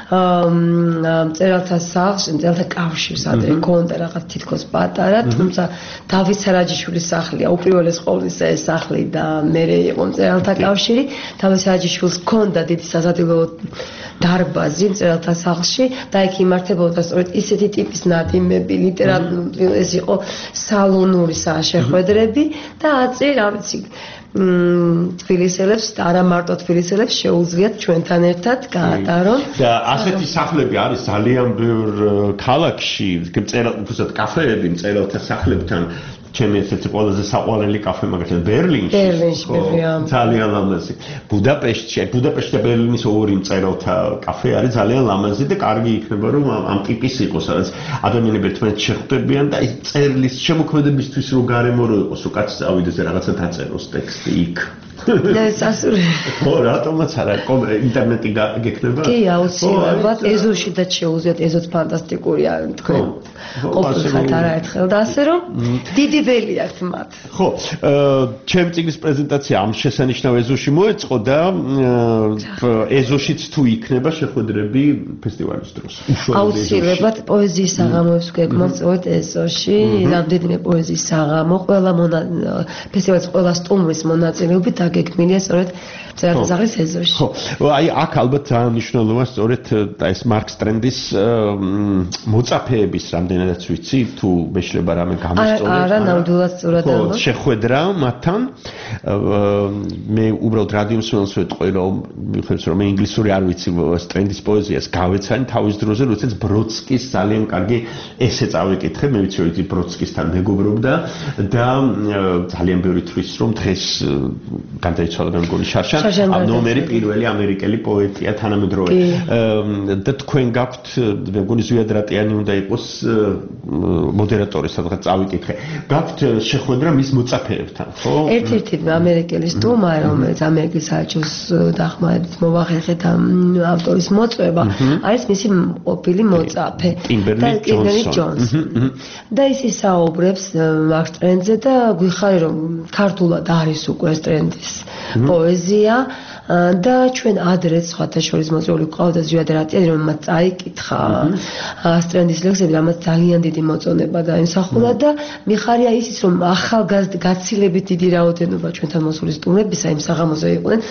[SPEAKER 6] მწერალთა სახლში, მწერალთა კავშირს ადრე ქონდა რაღაც თითქოს პატარა, თუმცა დავით სარაჯიშვილის სახლია უპირველეს ყოვლისა ეს სახლი და მერე იყო მწერალთა კავშირი. დავით სარაჯიშვილს ქონდა დიდი საზადილო დარბაზი მწერალთა სახლში და იქ იმართებოდა სწორედ ისეთი ტიპის ნადიმები, ლიტერატურული, ეს იყო სალონური შეხვედრები და აწი, რა ვიცი, თბილისელებს და არა მარტო თბილისელებს შეუძლიათ ჩვენთან ერთად გაატარონ.
[SPEAKER 3] და ასეთი სახლები არის ძალიან ბევრ ქალაქში, უბრალოდ კაფეები მწერალთა სახლებთან. ჩემი ესეთი ყველაზე საყვარელი კაფე მაგალითად ბერლინში.
[SPEAKER 6] ბერლინში,
[SPEAKER 3] ძალიან ლამაზი. ბუდაპეშტში, ბუდაპეშტი და ბერლინის ორი მწერალთა კაფე არის ძალიან ლამაზი და კარგი იქნება რომ ამ ტიპის იყოს, სადაც ადამიანები ერთმანეთს შეხვდებიან და ის წერლის შემოქმედებისთვის რო გარემო რო იყოს, რო კაცი წავიდეს და რაღაცა დაწეროს ტექსტი იქ.
[SPEAKER 6] და ეს ასური.
[SPEAKER 3] ხო, რატომაც არა, ინტერნეტი გექნება?
[SPEAKER 6] კი, აუცილებლად, ეზოში და შეუძლიათ, ეზოც ფანტასტიკურია თქვენ. ყოფილხართ არაერთხელ და ასე რომ დიდი ველი აქვს მათ.
[SPEAKER 3] ხო, ჩემ წიგნის პრეზენტაცია ამ შესანიშნავ ეზოში მოეწყო და ეზოშიც თუ იქნება შეხვედრები ფესტივალის დროს.
[SPEAKER 6] აუცილებლად პოეზიის საღამოებს გეკმოთ სწორედ ეზოში, რამდენიმე პოეზიის საღამო, ყველა ფესტივალის ყველა სტუმრის მონაწილეობით გეგმილია სწორედ მწერალთა სახლის ეზოში.
[SPEAKER 3] ხო, აი აქ ალბათ ძალიან მნიშვნელოვანია სწორედ ეს მარკ სტრენდის მოწაფეების რამდენადაც ვიცი, თუ მეშლება რამე გამოსწორდეს.
[SPEAKER 6] არა, ნამდვილად სწორად ამბობ.
[SPEAKER 3] შეხვედრა მათთან. მე უბრალოდ რადიო მსმენელს ვეტყვი, რომ მიხედავს რომ მე ინგლისური არ ვიცი სტრენდის პოეზიას გავეცანი თავის დროზე, როდესაც ბროდსკის ძალიან კარგი ესე წავიკითხე, მე ვიცი რომ ის ბროდსკისთან მეგობრობდა და ძალიან ბევრი თვლის რომ დღეს განdaicვალა მე მგონი შარშან ამ ნომერი პირველი ამერიკელი პოეტია თანამედროვე და თქვენ გაქვთ მე მგონი ზვიად რატიანი უნდა იყოს მოდერატორი სადღაც წავიკითხე გაქვთ შეხვედრა მის მოწაფეებთან ხო
[SPEAKER 6] ერთ-ერთი ამერიკელი სტუმარი რომელიც ამერიკის საელჩოს დახმარებით მოვახერხეთ ამ ავტორის მოწვევა არის მისი ყოფილი მოწაფე
[SPEAKER 3] კიმბერლი
[SPEAKER 6] ჯონსი და ის ისაუბრებს მარკ სტრენდზე და გვიხარი რომ ქართულად არის უკვე სტრენდის პოეზია და ჩვენ ადრეც სხვათა შორის მოწვეული გვყავდა ზვიად რატიანი რომ მათ წაიკითხა სტრენდის ლექსები რამაც ძალიან დიდი მოწონება დაიმსახურა და მიხარია ისიც რომ ახალგაზრდა გაცილებით დიდი რაოდენობა ჩვენთან მოსული სტუმრებისა იმ საღამოზე იყვნენ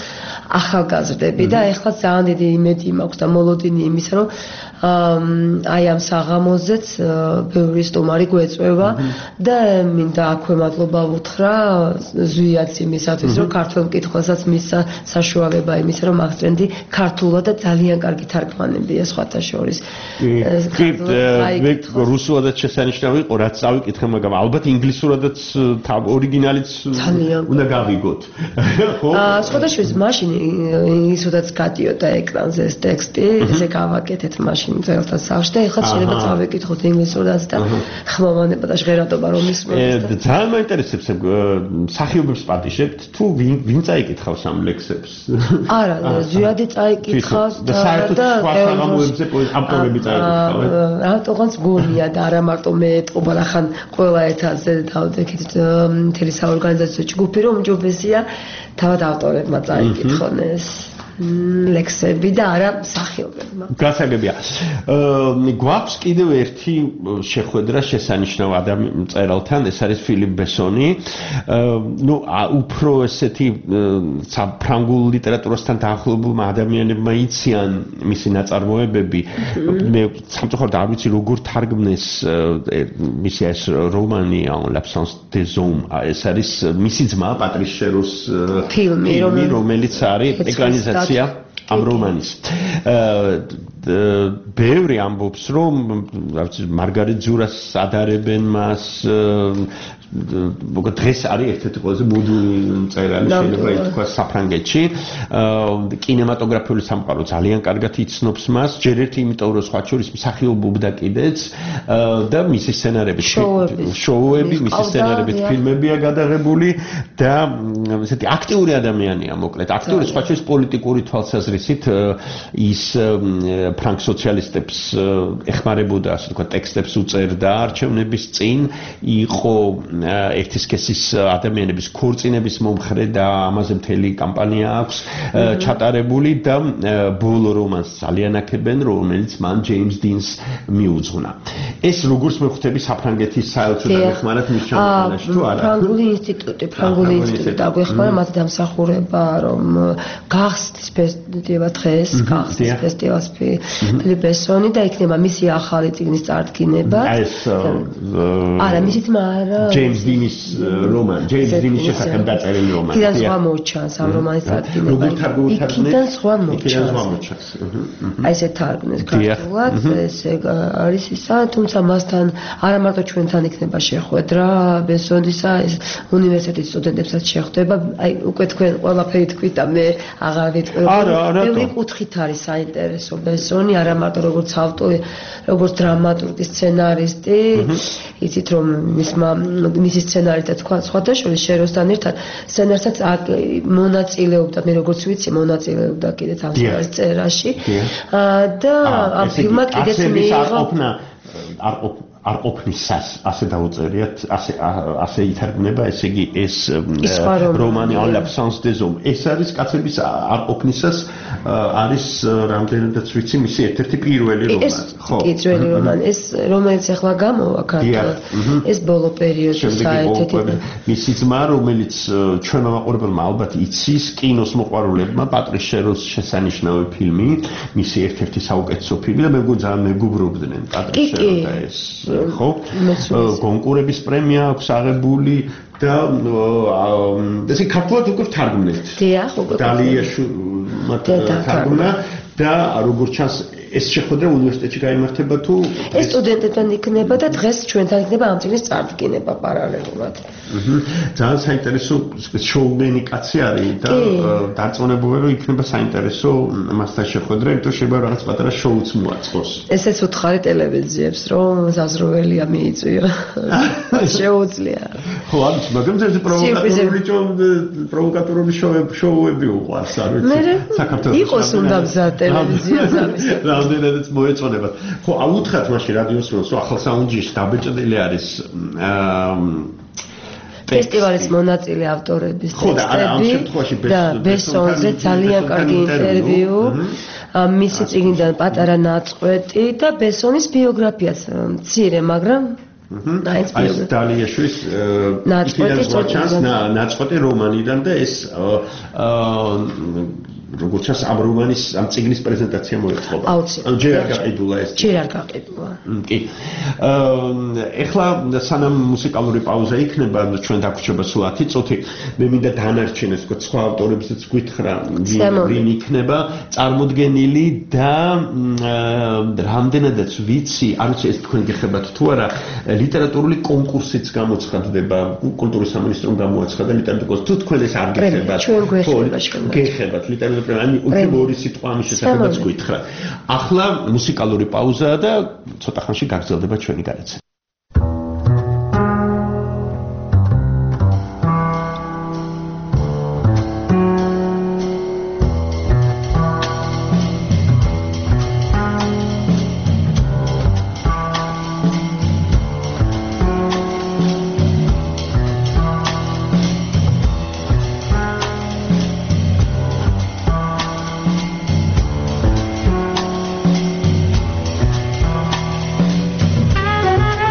[SPEAKER 6] ახალგაზრდები და ეხლა ძალიან დიდი იმედი მაქვს და მოლოდინი იმისა, რომ აი ამ საღამოზეც ბევრი სტუმარი გვეწვევა და მინდა აქვე მადლობა ვუთხრა ზვიად იმისათვის, რომ ქართულ მკითხველსაც მისცა საშუალება იმისა, რომ აღწერდი ქართულად და ძალიან კარგი თარგმანებია სხვათა შორის.
[SPEAKER 3] კი, მე რუსულადაც შესანიშნავი იყო, რაც წავიკითხე, მაგრამ ალბათ ინგლისურადაც ორიგინალიც უნდა გავიგოთ. ხო?
[SPEAKER 6] აა სხვათა შორის მაშინ ინგლისურადაც გადიოდა ეკრანზე ეს ტექსტი, ესე გავაკეთეთ მაშინ ძელთა სახლში და ეხლა შეიძლება წავიკითხოთ ინგლისურადაც და ხმოვანება და ჟღერადობა რომ ისმენთ.
[SPEAKER 3] ძალიან მაინტერესებს მსახიობებს პატიჟებთ თუ ვინ წაიკითხავს ამ ლექსებს?
[SPEAKER 6] არა, ზვიადი წაიკითხავს და
[SPEAKER 3] საერთოდ სხვა საღამოებზე ავტორები წაიკითხავენ.
[SPEAKER 6] ავტორს გონია და არა მარტო მე ეთყობა რახან ყველა ერთადზე დავდექით მთელი საორგანიზაციო ჯგუფი რომ ჯობესია თავად ავტორებმა წაიკითხონ ეს ლექსები და არა მსახიობებმა.
[SPEAKER 3] გასაგებია. გვაქვს კიდევ ერთი შეხვედრა შესანიშნავ ადამიანთან მწერალთან, ეს არის ფილიპ ბესონი. ნუ უფრო ესეთი ფრანგულ ლიტერატურასთან დაახლოებულმა ადამიანებმა იციან მისი ნაწარმოებები. მე სამწუხაროდ არ ვიცი როგორ თარგმნეს მისი ეს რომანი En l'absence des hommes. ეს არის მისი ძმა პატრიშ შეროს ფილმი, რომელიც არის ეკრანიზაცია ამ რომანის. ბევრი ამბობს, რომ მარგარეტ ძურას ადარებენ მას, მოგეთ დღეს არის ერთ-ერთი ყველაზე მოდული მწერალი შეიძლება ითქვას საფრანგეთში. კინემატოგრაფიული სამყარო ძალიან კარგად იცნობს მას, ჯერ ერთი იმიტომ რომ სხვა შორის მსახიობობდა კიდეც და მისი სცენარებით შოუები, მისი სცენარებით ფილმებია გადაღებული და ესეთი აქტიური ადამიანია, მოკლედ. აქტიური სხვა შორის პოლიტიკური თვალსაზრისით ის ფრანგ სოციალისტებს ეხმარებოდა, ასე ვთქვათ, ტექსტებს უწერდა არჩევნების წინ, იყო ერთი სქესის ადამიანების ქორწინების მომხრე და ამაზე მთელი კამპანია აქვს ჩატარებული და ბოლო რომანს ძალიან აქებენ, რომელიც მან ჯეიმს დინს მიუძღვნა. ეს როგორც მე ხვდები საფრანგეთის საელჩო დაგეხმარათ მის ჩამოყალაში თუ არა?
[SPEAKER 6] ფრანგული ინსტიტუტი, ფრანგული ინსტიტუტი დაგვეხმარა მათ დამსახურება, რომ გახსნის ფესტივალ დღეს, გახსნის ფესტივალს ფილიპ ბესონი და იქნება მისი ახალი წიგნის წარდგინება.
[SPEAKER 3] ეს
[SPEAKER 6] არა, მისი თმა არა
[SPEAKER 3] ჯეიმს დინის რომანი, ჯეიმს დინის შესახებ დაწერილი რომანი.
[SPEAKER 6] იქიდან სხვა მოჩანს ამ რომანის წარდგინება. იქიდან სხვა მოჩანს. აი ესე თარგმნეს ქართულად, ესე არის ისა, თუმცა მასთან არა მარტო ჩვენთან იქნება შეხვედრა, ბესონისა, ეს უნივერსიტეტის სტუდენტებსაც შეხვდება. აი უკვე თქვენ ყველაფერი თქვით და მე აღარ ვიტყვი. ბევრი კუთხით არის საინტერესო ბესონი, არა მარტო როგორც ავტორი, როგორც დრამატურგი, სცენარისტი. იცით რომ მისმა მისი სცენარისტად თქვა სხვათა შორის შეროსთან ერთად სცენარსაც მონაწილეობდა, მე როგორც ვიცი, მონაწილეობდა კიდეც ამ სცენარის წერაში. და ამ ფილმმა კიდეც მიიღო
[SPEAKER 3] არ არ ყოფნისას ასე დაუწერიათ, ასე ასე ითარგმნება, ესე იგი ეს რომანი En l'absence des hommes. ეს არის კაცების არ ყოფნისას არის რამდენადაც ვიცი მისი ერთ-ერთი პირველი რომანი.
[SPEAKER 6] ხო, პირველი რომანი. ეს რომელიც ახლა გამოვა ქართულად. ეს ბოლო პერიოდში საერთოდ
[SPEAKER 3] მისი ძმა, რომელიც ჩვენმა მაყურებელმა ალბათ იცის, კინოს მოყვარულებმა პატრიშ შეროს შესანიშნავი ფილმი, მისი ერთ-ერთი საუკეთესო ფილმი და მე მგონი ძალიან მეგობრობდნენ პატრიშ შერო და ეს ხო კონკურების პრემია აქვს აღებული და ესე ქართულად უკვე თარგმნეთ.
[SPEAKER 6] დიახ, უკვე
[SPEAKER 3] დალიაში თარგმნა და როგორც ჩანს ეს შეხვედრა უნივერსიტეტში გაიმართება თუ
[SPEAKER 6] ეს სტუდენტებთან იქნება და დღეს ჩვენთან იქნება ამ წიგნის წარდგინება პარალელურად.
[SPEAKER 3] ძალიან საინტერესო შოუმენი კაცი არის და დარწმუნებული რომ იქნება საინტერესო მასთან შეხვედრა, იმიტომ შეიძლება რაღაც პატარა შოუც მოაწყოს.
[SPEAKER 6] ესეც უთხარი ტელევიზიებს რომ ზაზროველია მიიწვია. შეუძლია.
[SPEAKER 3] ხო, ამის მაგრამ ეს პროვოკატორული პროვოკატორული შოუები უყვარს, არ ვიცი. საქართველოს
[SPEAKER 6] იყოს უნდა მზად ტელევიზიას ამის.
[SPEAKER 3] რამდენადაც მოეწონებათ. ხო, აუთხართ მაშინ რადიოს რომ ახალ საუნჯიში დაბეჭდილი არის
[SPEAKER 6] ფესტივალის მონაწილე ავტორების ტექსტები და ბესონზე ძალიან კარგი ინტერვიუ, მისი წიგნიდან პატარა ნაწყვეტი და ბესონის ბიოგრაფიაც მცირე, მაგრამ
[SPEAKER 3] აი ეს დალიაში ნაწყვეტი ნაწყვეტი რომანიდან და ეს როგორც ჩანს ამ რომანის ამ წიგნის პრეზენტაცია მოეწყობა.
[SPEAKER 6] აუცილებლად.
[SPEAKER 3] ჯერ არ გაყიდულა ეს.
[SPEAKER 6] ჯერ არ გაყიდულა.
[SPEAKER 3] კი. ეხლა სანამ მუსიკალური პაუზა იქნება, ჩვენ დაგვრჩება სულ ათი წუთი. მე მინდა დანარჩენებს, თქო, სხვა ავტორებსაც გითხრა, ვინ იქნება წარმოდგენილი და რამდენადაც ვიცი, არ ვიცი ეს თქვენ გეხებათ თუ არა, ლიტერატურული კონკურსიც გამოცხადდება, კულტურის სამინისტრომ გამოაცხადა ლიტერატურის. თუ თქვენ ეს არ გეხებათ,
[SPEAKER 6] ჩვენ გვეხება ჩვენ.
[SPEAKER 3] გეხებათ ლიტერატურის პრემია, ანუ უკვე ორი სიტყვა ამის შესახებაც გითხრა. ახლა მუსიკალური პაუზაა და ცოტა ხანში გაგრძელდება ჩვენი განაცემა.
[SPEAKER 10] Thank you.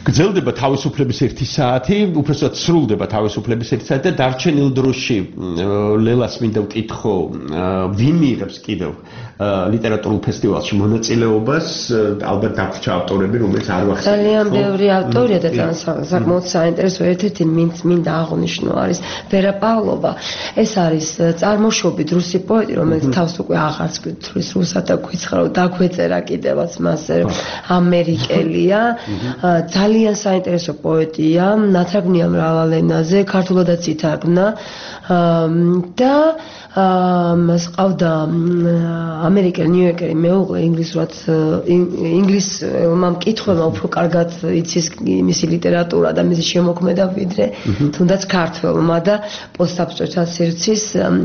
[SPEAKER 3] გრძელდება თავისუფლების ერთი საათი, უბრალოდ სრულდება თავისუფლების ერთი საათი და დარჩენილ დროში ლელას მინდა ვკითხო, ვინ მიიღებს კიდევ ლიტერატურულ ფესტივალში მონაწილეობას, ალბათ დაგვრჩა ავტორები, რომელიც არ ვახსენებ.
[SPEAKER 6] ძალიან ბევრი ავტორია და საკმაოდ საინტერესო ერთ-ერთი მინც მინდა აღნიშნო არის ვერა პავლოვა. ეს არის წარმოშობით რუსი პოეტი, რომელიც თავს უკვე აღარც გვითხრის რუსად და გვიცხა რომ დაგვეწერა კიდევაც მასზე ამერიკელია. ძალიან საინტერესო პოეტია, ნათარგმნია მრავალ ენაზე, ქართულადაც ითარგმნა და მას ყავდა ამერიკელ ნიუ-იორკერი მეუღლე ინგლისურად ინგლისურმა მკითხველმა უფრო კარგად იცის მისი ლიტერატურა და მისი შემოქმედა ვიდრე თუნდაც ქართველმა და პოსტსაბჭოთა სივრცის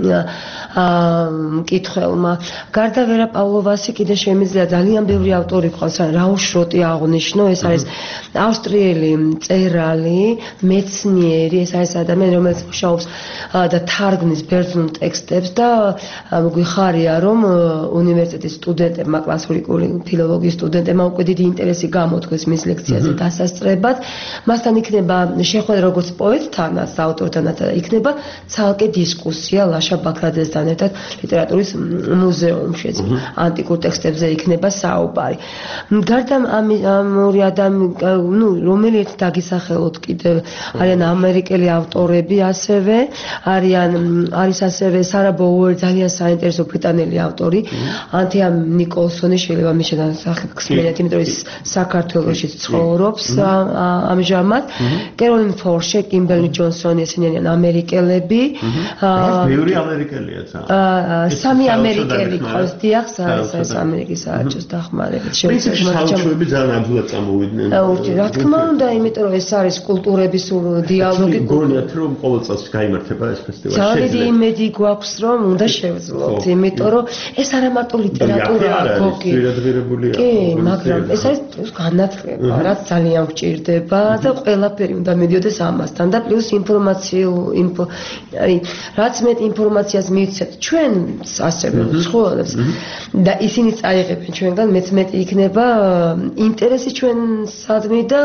[SPEAKER 6] მკითხველმა. გარდა ვერა პავლოვასი კიდე შემიძლია ძალიან ბევრი ავტორი ყავს, რაუშ შროტი აღნიშნო, ეს არის ავსტრიელი მწერალი, მეცნიერი, ეს არის ადამიანი, რომელიც მუშაობს და თარგმნის ბერძნულ ტექსტებს და გვიხარია რომ უნივერსიტეტის სტუდენტებმა, კლასიკური ფილოლოგიის სტუდენტებმა უკვე დიდი ინტერესი გამოთქვეს მის ლექციაზე დასასწრებად. მასთან იქნება შეხვედრა როგორც პოეტთანაც, ავტორთანაც იქნება ცალკე დისკუსია ლაშა ბაქრაძესთან ერთად ლიტერატურის მუზეუმშიც. ანტიკურ ტექსტებზე იქნება საუბარი. გარდა ამ ორი ადამიანი, ну, რომელიც დაგისახელოთ კიდევ არიან ამერიკელი ავტორები ასევე, არიან არის ასევე სარა ბოუერი, ძალიან საინტერესო ბრიტანელი ავტორი, ანთია ნიკოლსონი, შეიძლება მის შესახებ გსმენიათ, იმიტომ რომ ის საქართველოში ცხოვრობს ამჟამად. კეროლინ ფორშე, კიმბერლი ჯონსონი, ესენი არიან ამერიკელები.
[SPEAKER 3] ბევრი ამერიკელია ცა.
[SPEAKER 6] სამი ამერიკელი ყავს, დიახ, ეს ამერიკის საელჩოს დახმარებით.
[SPEAKER 3] შეუძლებელი ძალიან ადვილად წამოვიდნენ.
[SPEAKER 6] რა თქმა უნდა, იმიტომ რომ ეს არის კულტურების დიალოგი.
[SPEAKER 3] გონიათ რომ ყოველ წელს გაიმართება ეს ფესტივალი.
[SPEAKER 6] ძალიან იმედი გვაქვს რომ უნდა შევძლოთ, იმიტომ რომ ეს არა მარტო ლიტერატურაა, გოგი. კი, მაგრამ ეს არის განათლება, რაც ძალიან გვჭირდება და ყველაფერი უნდა მიდიოდეს ამასთან და პლუს ინფორმაციულ ინფო, აი, რაც მეტ ინფორმაციას მივცეთ ჩვენ ასევე ცხოვრებს და ისინი წაიღებენ ჩვენგან, მეც მეტი იქნება ინტერესი ჩვენსადმი და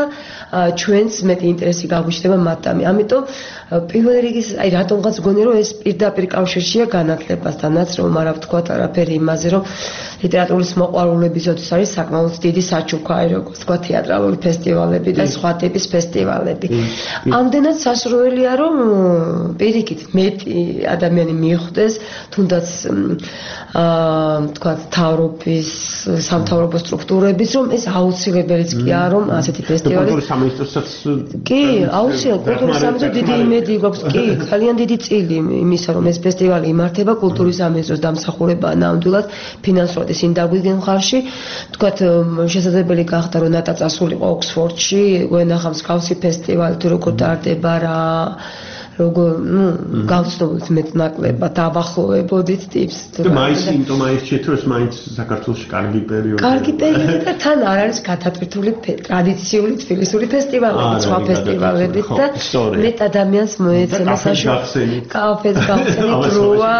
[SPEAKER 6] ჩვენს მეტი ინტერესი გაგვიჩნდება მათთამი. ამიტომ პირველ რიგის, აი, რატომღაც გონი რომ ეს პირდაპირ კავშირშია განათლებასთანაც, რომ არა ვთქვათ არაფერი იმაზე, რომ ლიტერატურის მოყვარულებისთვის არის საკმაოდ დიდი საჩუქა, აი, როგორც თქვა თეატრალური ფესტივალები და სხვა ტიპის ფესტივალები. ამდენად სასურველია, რომ პირიქით მეტი ადამიანი მიხვდეს, თუნდაც აა თქვა თავრობის, სამთავრობო სტრუქტურების, რომ ეს აუცილებელიც კი არა, რომ ასეთი ფესტივალი
[SPEAKER 3] კულტურის სამინისტროსაც
[SPEAKER 6] კი, აუცილებლად კულტურის სამინისტრო დიდი იმედი გვაქვს, კი, ძალიან დიდი წილი იმისა, რომ ეს ფესტივალი იმართება კულტურის სამინისტროს დამსახურებაა ნამდვილად ფინანსურად ისინი დაგვიგენ მხარში. თქვათ შესაძლებელი გახდა რომ ნატა წასულიყო ოქსფორდში, გვენახა მსგავსი ფესტივალი თუ როგორ დაარდება რა როგორ, ну, გავცნობთ მეტნაკლებად აბახლოვებოდით ტიპს.
[SPEAKER 3] და მაისი, იმიტომ მაისჩეთ, რომ ეს მაინც საქართველოში კარგი პერიოდი.
[SPEAKER 6] კარგი პერიოდი და თან არ არის გადატვირთული ტრადიციული თბილისური ფესტივალები, სხვა ფესტივალებით და მეტ ადამიანს მოეცემა საშუალება. კაფეს გავხსენით როა.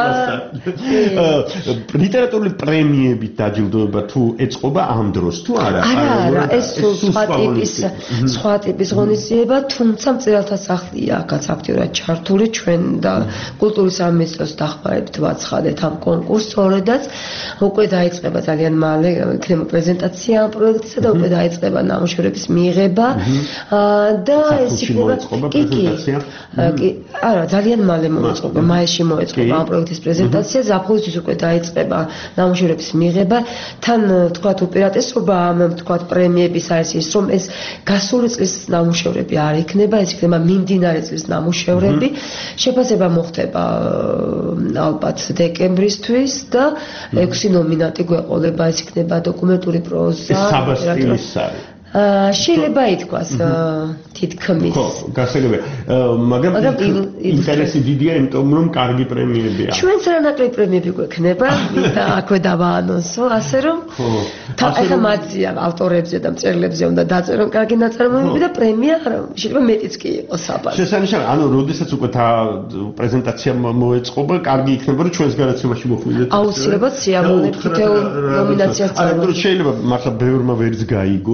[SPEAKER 3] ლიტერატურული პრემიებით დაჯილდოება თუ ეწყობა ამ დროს თუ არა?
[SPEAKER 6] არა, არა, ეს სხვა ტიპის სხვა ტიპის ღონისძიება, თუმცა მწერალთა სახლია აქაც აქტიურად ჩართული ჩვენ და კულტურის სამინისტროს დახმარებით ვაცხადეთ ამ კონკურსს, სწორედაც უკვე დაიწყება ძალიან მალე იქნება პრეზენტაცია ამ პროექტისა და უკვე დაიწყება ნამუშევრების მიღება და ეს იქნება პრეზენტაცია. კი, არა, ძალიან მალე მოეწყობა, მაისში მოეწყობა ამ პროექტის პრეზენტაცია, ზაფხულისთვის უკვე დაიწყება ნამუშევრების მიღება. თან თქვათ უპირატესობა ამ თქვათ პრემიების არის ის, რომ ეს გასული წლის ნამუშევრები არ იქნება, ეს იქნება მიმდინარე წლის ნამუშევრები. შეფასება მოხდება ალბათ დეკემბრისთვის და ექვსი ნომინანტი გვეყოლება, ეს იქნება დოკუმენტური პროზა.
[SPEAKER 3] ეს საბა სტილის არის.
[SPEAKER 6] შეიძლება ითქვას თითქმის.
[SPEAKER 3] ხო, გასაგებია. მაგრამ ინტერესი დიდია, იმიტომ რომ კარგი პრემიები აქვს.
[SPEAKER 6] ჩვენც რა ნაკლები პრემიები გვექნება და აქვე დავაანონსო, ასე რომ ახლა მათზეა ავტორებზე და მწერლებზე უნდა დაწერონ კარგი ნაწარმოებები და პრემია შეიძლება მეტიც კი იყოს საბა.
[SPEAKER 3] შესანიშნავია, ანუ როდესაც უკვე პრეზენტაცია მოეწყობა, კარგი იქნება რომ ჩვენს განაცემაში მოხვიდეთ.
[SPEAKER 6] აუცილებლად სიამოვნებით თითოეულ ნომინაციას
[SPEAKER 3] წარმოგვიდგენთ. შეიძლება მართლა ბევრმა ვერც გაიგოს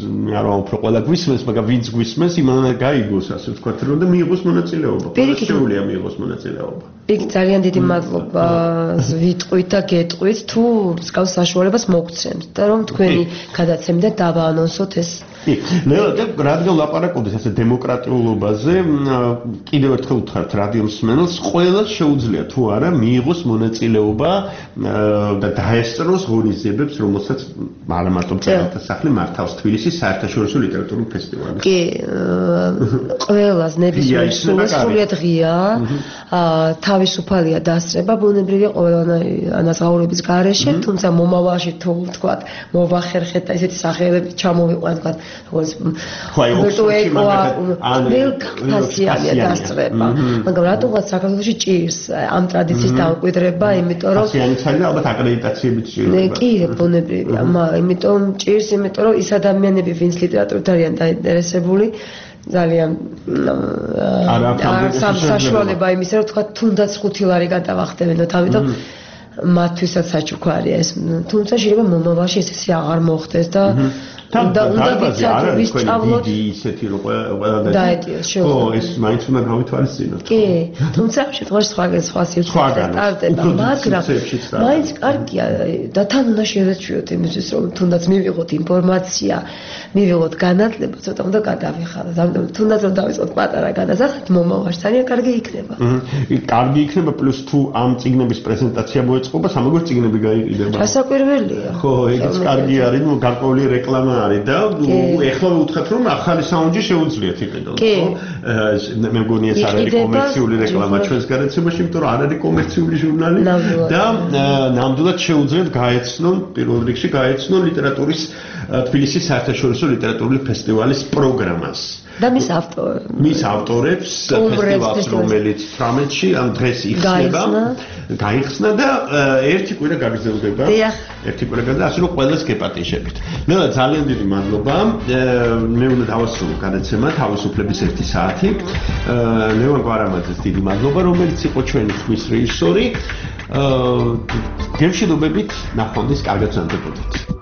[SPEAKER 3] მე არ ვამბობ ყველა გვისმენს, მაგრამ ვინც გვისმენს, იმანად გაიგოს, ასე ვთქვათ, რომ და მიიღოს მონაწილეობა. შეუძლია მიიღოს მონაწილეობა.
[SPEAKER 6] იქ ძალიან დიდი მადლობა ვიტყვით და გეტყვით, თუ მსგავს საშუალებას მოგცემთ და რომ თქვენი გადაცემი და დავაანონსოთ ეს.
[SPEAKER 3] კი, ნელა, რადგან ლაპარაკობთ ასე დემოკრატიულობაზე, კიდევ ერთხელ ვთქვათ რადიო მსმენელს, ყველას შეუძლია თუ არა მიიღოს მონაწილეობა და დაესწროს ღონისძიებებს, რომელსაც მარტო მწერალთა სახლი მართავს თბილისის საერთაშორისო ლიტერატურულ ფესტივალზე.
[SPEAKER 6] კი, ყველას ნებისმიერ სრულიად ღია, თავისუფალია დასწრება ბუნებრივი ყველანაირი ანაზღაურების გარეშე, თუმცა მომავალში თუ ვთქვათ, მოვახერხეთ და ესეთი სახელები ჩამოვიყვანთ, ვთქვათ, როგორც ვირტუალურია დასწრება. მაგრამ რატომღაც საქართველოში ჭირს ამ ტრადიციის დამკვიდრება, იმიტომ რომ
[SPEAKER 3] ფასიანი ცალია ალბათ აკრედიტაციებით ჭირდება.
[SPEAKER 6] კი, ბუნებრივია, იმიტომ ჭირს, იმიტომ რომ ის ადამიანები, ვინც ლიტერატურით არიან დაინტერესებული, ძალიან არ საშუალება იმისა, რომ თქვა თუნდაც ხუთი ლარი გადავახდებინოთ, ამიტომ მათთვისაც საჩუქარია ეს. თუმცა შეიძლება მომავალში ესე აღარ მოხდეს და
[SPEAKER 3] და უნდა ვიცათ ვისწავლოთ ისეთი რომ ყველა
[SPEAKER 6] დაეტიოს შეუძლია.
[SPEAKER 3] ხო, ეს მაინც უნდა გავითვალისწინოთ.
[SPEAKER 6] კი, თუმცა ამ შემთხვევაში სხვაგან სხვა სივრცეში სტარტება, მაგრამ მაინც კარგია და თან უნდა შევეცვიოთ იმისთვის რომ თუნდაც მივიღოთ ინფორმაცია, მივიღოთ განათლება, ცოტა უნდა გადავიხაროთ. ამიტომ თუნდაც რომ დავიწყოთ პატარა გადასახადით, მომავალში ძალიან კარგი იქნება.
[SPEAKER 3] კარგი იქნება პლუს თუ ამ წიგნების პრეზენტაცია მოეწყობა, სამაგერ წიგნები გაიყიდება.
[SPEAKER 6] გასაკვირველია.
[SPEAKER 3] ხო, ეგეც კარგი არის, ნუ გარკვეული რეკლამა არის და ეხლა ვუთხრათ რომ ახალი საუნჯი შეუძლიათ იყიდოს, ხო? მე მგონი ეს არ არის კომერციული რეკლამა ჩვენს გარემოში, იმიტომ რომ არ არის კომერციული ჟურნალი და ნამდვილად შეუძლიათ გაეცნონ, პირველ რიგში გაეცნონ ლიტერატურის თბილისის საერთაშორისო ლიტერატურული ფესტივალის პროგრამას.
[SPEAKER 6] და მის ავტორებს.
[SPEAKER 3] მის ავტორებს ფესტივალს, რომელიც თვრამეტში ამ დღეს იხსნება, გაიხსნა და ერთი კვირა გაგრძელდება. ერთი კვირა გაგრძელდება, ასე რომ ყველას გეპატიჟებით. ნელა, ძალიან დიდი მადლობა. მე უნდა დავასრულო გადაცემა თავისუფლების ერთი საათი. ლევან გვარამაძეს დიდი მადლობა, რომელიც იყო ჩვენი ხმის რეჟისორი. გემშვიდობებით, ნახვამდის კარგად ზამთრობთ.